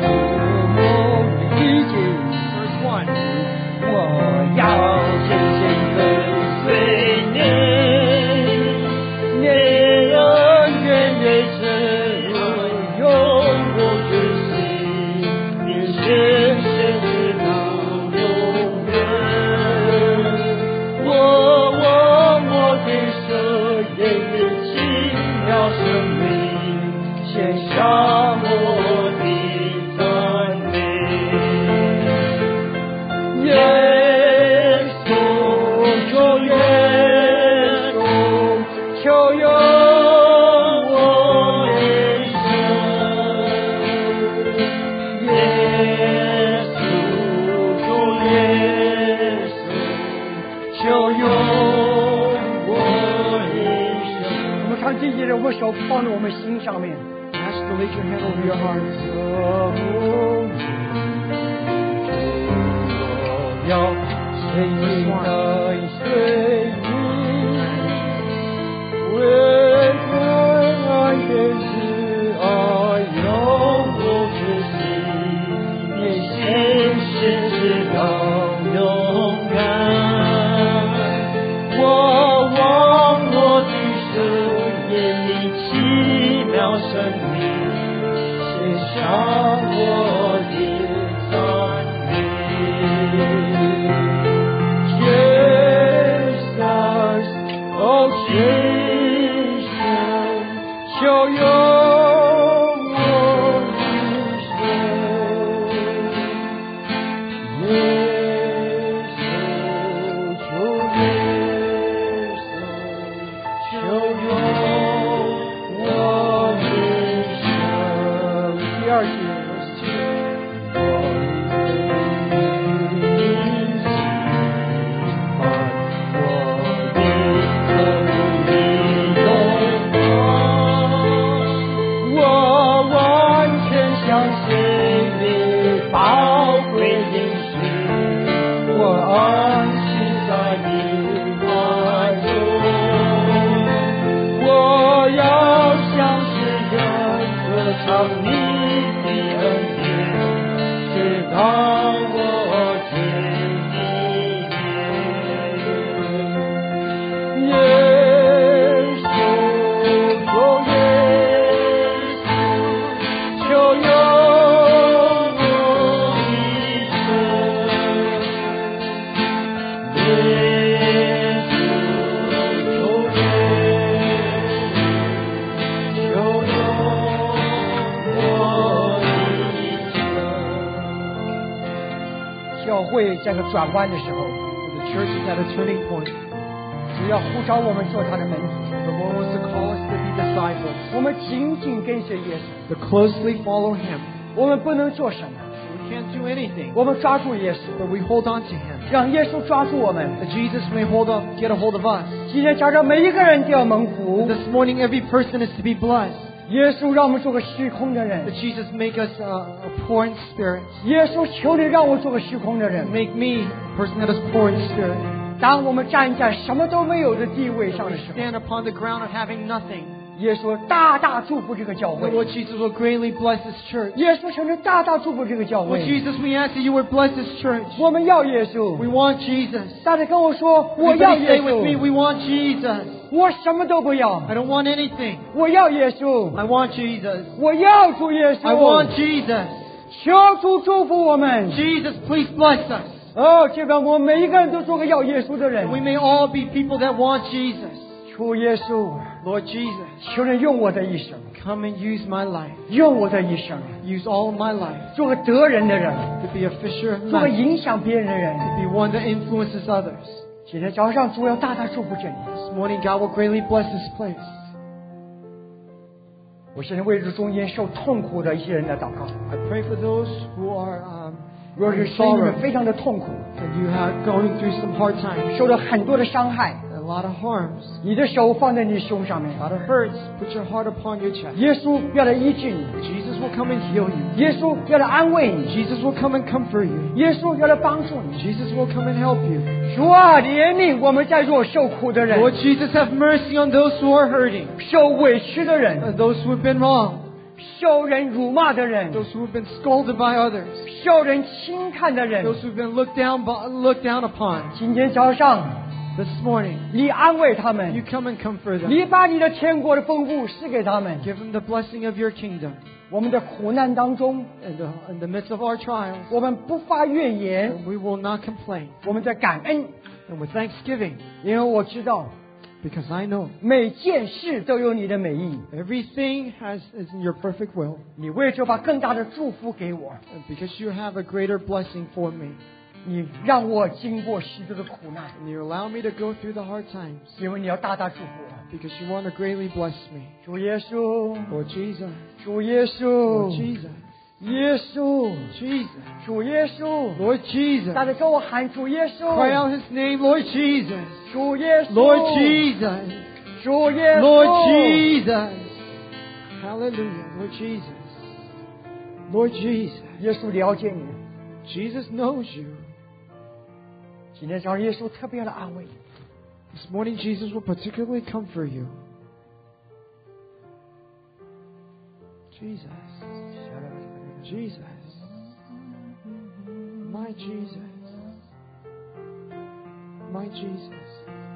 Verse 1. 我要紧紧跟随你，你恩典的慈爱永不止息，你信实直到永远。我望我的生命，奇妙生命，献上我的赞美。耶稣，求耶稣，求用我的生。耶稣，求耶稣，求用我的生。我们唱这些人，我们手放在我们心上面。 Ask to lay your hand over your heart. 我要紧紧跟随你，为爱的慈爱永不止息，你信实直到永远。我望我的生命里奇妙生命，献上我的赞美。Jesus, oh Jesus，求用我的生。耶稣，求耶稣，求用我的生。第二节。我在个转弯的时候， The church is at a turning point. 主要呼召我们做他的门徒， The Lord wants to call us to be disciples, 我们紧紧跟随耶稣， to closely follow Him. 我们不能做什么， We can't do anything, 我们抓住耶稣， but we hold on to Him. 让耶稣抓住我们。 That Jesus may get a hold of us. 今天早上每一个人都要蒙福， This morning, every person is to be blessed. 耶稣让我们做个虚空的人， That Jesus make us poor in spirit. 耶稣求你让我做个虚空的人。 Make me a person that is poor in spirit. 当我们站在什么都没有的地位上的时候， Stand upon the ground of having nothing. 耶稣大大祝福这个教 The 会。 Lord Jesus will greatly bless His church. 耶稣求你大大祝福这个教 Lord 会。 Jesus, we ask that you would bless His church. 我们要耶稣 We。want Jesus. 大家跟我说，我要 Everybody 耶 say with me, 稣， we want Jesus. 我什么都不要， I don't want anything. 我要耶稣， I want Jesus. 我要主耶 I want 稣。 Jesus. 求主祝福我们。 Jesus, please bless us. 哦，这个我们每一个人都做个要耶稣的人 And。we may all be people that want Jesus. 主耶稣， Lord Jesus, 求你用我的一生， come and use my life. 用我的一生， Use all of my life 做个得人的人， to be a fisher of 做个 men. 影响别人的人。 Be one that influences others. 今天早上主要大大祝福这里。 This morning, God will greatly bless this place. 我现在为着中间受痛苦的一些人来祷告。 I pray for those who are 若是 in 生命 sorrow 非常的痛苦， and you are going through some hard times, 受了很多的伤害， a lot of harms, 你的手放在你胸上面 a，lot of hurts. Put your heart upon your chest. 耶稣要来医治你， Jesus will come and heal you. 耶稣要来安慰你， Jesus will come and comfort you. 耶稣要来帮助你。 Jesus will come and help you. 主啊，怜悯我们在座受苦的人， Lord Jesus, have mercy on those who are hurting, 受委屈的人， those who have been wrong, 受人辱骂的人， those who have been scolded by others, 受人轻看的人。 those who have been looked down upon. 今天早上， This morning, 你安慰他 you 们， come and comfort them. 你把你的天国的丰富赐给他们。 Give them the blessing of your kingdom. 我们的苦难当中， In the midst of our trials, 我们不发怨言， we will not complain. 我们在感恩， And with thanksgiving, 因为我知道 because I know 每件事都有你的美意。 everything is in your perfect will. 你为着把更大的祝福给我， And because you have a greater blessing for me. 你让我经过许多的苦难， And you allow me to go through the hard times. 因为你要大大祝福我。 Because you want to greatly bless me. 主耶稣， Lord Jesus. 主耶 Lord 稣， Jesus. 耶稣， Jesus. 主耶稣， Lord Jesus. 大家跟我喊主耶 Cry 稣， out His name, Lord Jesus. 主耶稣， Lord Jesus. 主耶稣， Lord Jesus. Hallelujah. Lord Jesus. Lord Jesus. 耶稣了解你。 Jesus knows you. 今天早上耶稣特别的安慰你。 This morning, Jesus will particularly comfort you. Jesus. Jesus. My Jesus. My Jesus.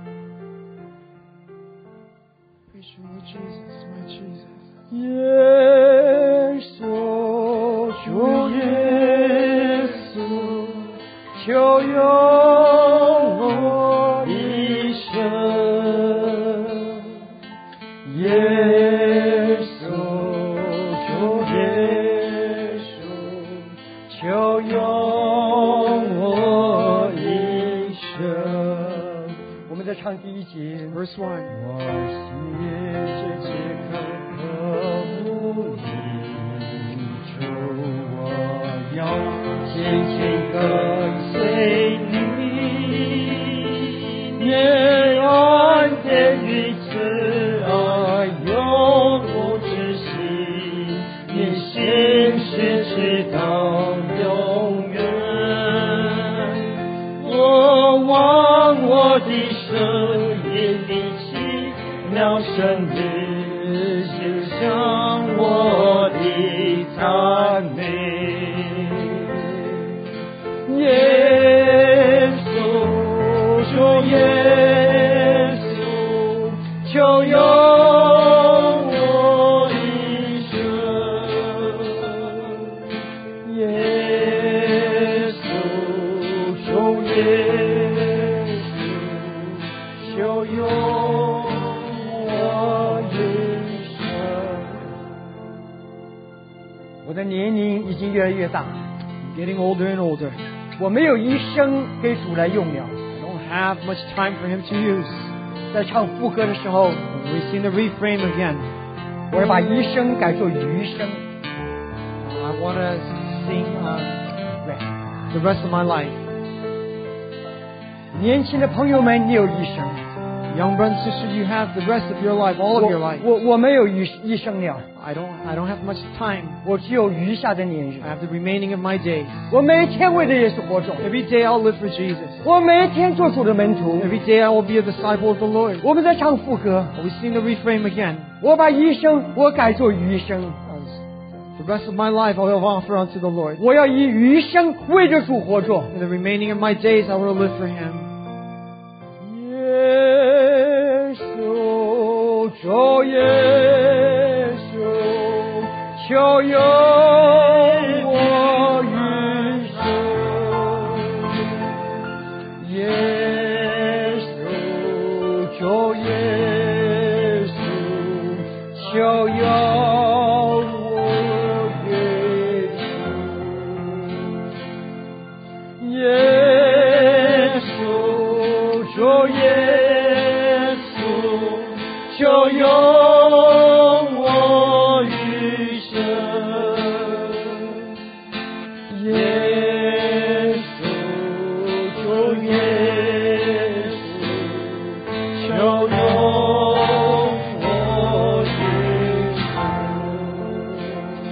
Praise you, Lord Jesus, my Jesus. 耶稣，主耶稣，求用我一生。耶稣，主耶稣，求用我一生。我们再唱第一节。 Verse 1. 我心是此刻渴慕你，主，我要紧紧跟随你，你恩典与慈爱永不止息，你心是直到永远。我望我的声音离奇妙声日，就像我的赞美。耶稣，主耶稣，求用我一生。耶稣，主耶稣，求用我一生。我的年龄已经越来越大， I'm getting older and older. 我没有一生给主来用了。 I don't have much time for Him to use. 在唱副歌的时候， When we sing the refrain again, 我要把一生改作余生。 I want to sing the rest of my life. 年轻的朋友们，你有一生。 Young brother and sister, you have the rest of your life, all of your life. 我没有一生了， I don't have much time. 我只有余下的年日。 I have the remaining of my days. 我每一天为的耶稣活着， Every day I'll live for Jesus. 我每一天做主的门徒。 Every day I will be a disciple of the Lord. 我们在唱副歌， We sing the refrain again. 我把一生我改作余生， The rest of my life I will offer unto the Lord. 我要以余生为着主活着。 In the remaining of my days I will live for Him. 耶稣，主耶稣，求用我余生。耶稣，主耶稣，求用我余生。耶稣，主耶稣，求用我余生。耶稣，主耶稣，求用我余生。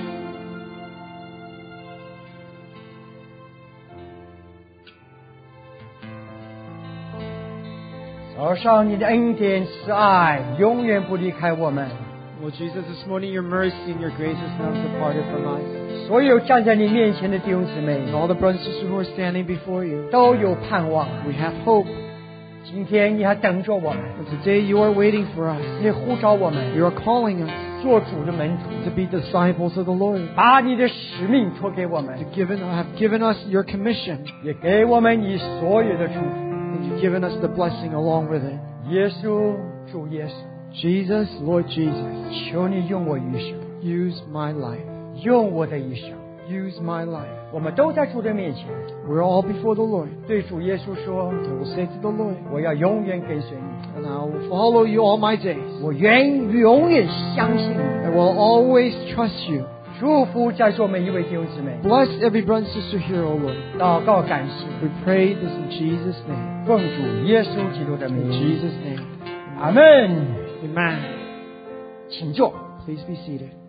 早上你的恩典慈爱永远不离开我们， Lord Jesus, this morning your mercy and your grace has not departed from us. 所有站在你面前的弟兄姊妹 And all the brothers and sisters who are standing before you, 都有盼望。 we have hope. 今天你还等着我们， And today you are waiting for us. 你呼召我们 You are calling us 做主的门徒， to be disciples of the Lord. 把你的使命托给我们， Have given us your commission. 也给我们你所有的祝福。 And you've given us the blessing along with it. 耶稣，主耶稣， Jesus, Lord Jesus, 求你用我余生， use my life. 用我的一生。 Use my life. 我们都在主的面前， We're all before the Lord. 对主耶稣说 I will say to the Lord, 我要永远跟随你， and I will follow you all my days. 我永远相信你。 I will always trust you. 祝福在座每一位弟兄姊妹， Bless every brother and sister here, O Lord. 祷告感谢， We pray this in Jesus' name. 奉主耶稣基督的 In 名， Jesus' name. 阿门。 Amen. 请坐。 Please be seated.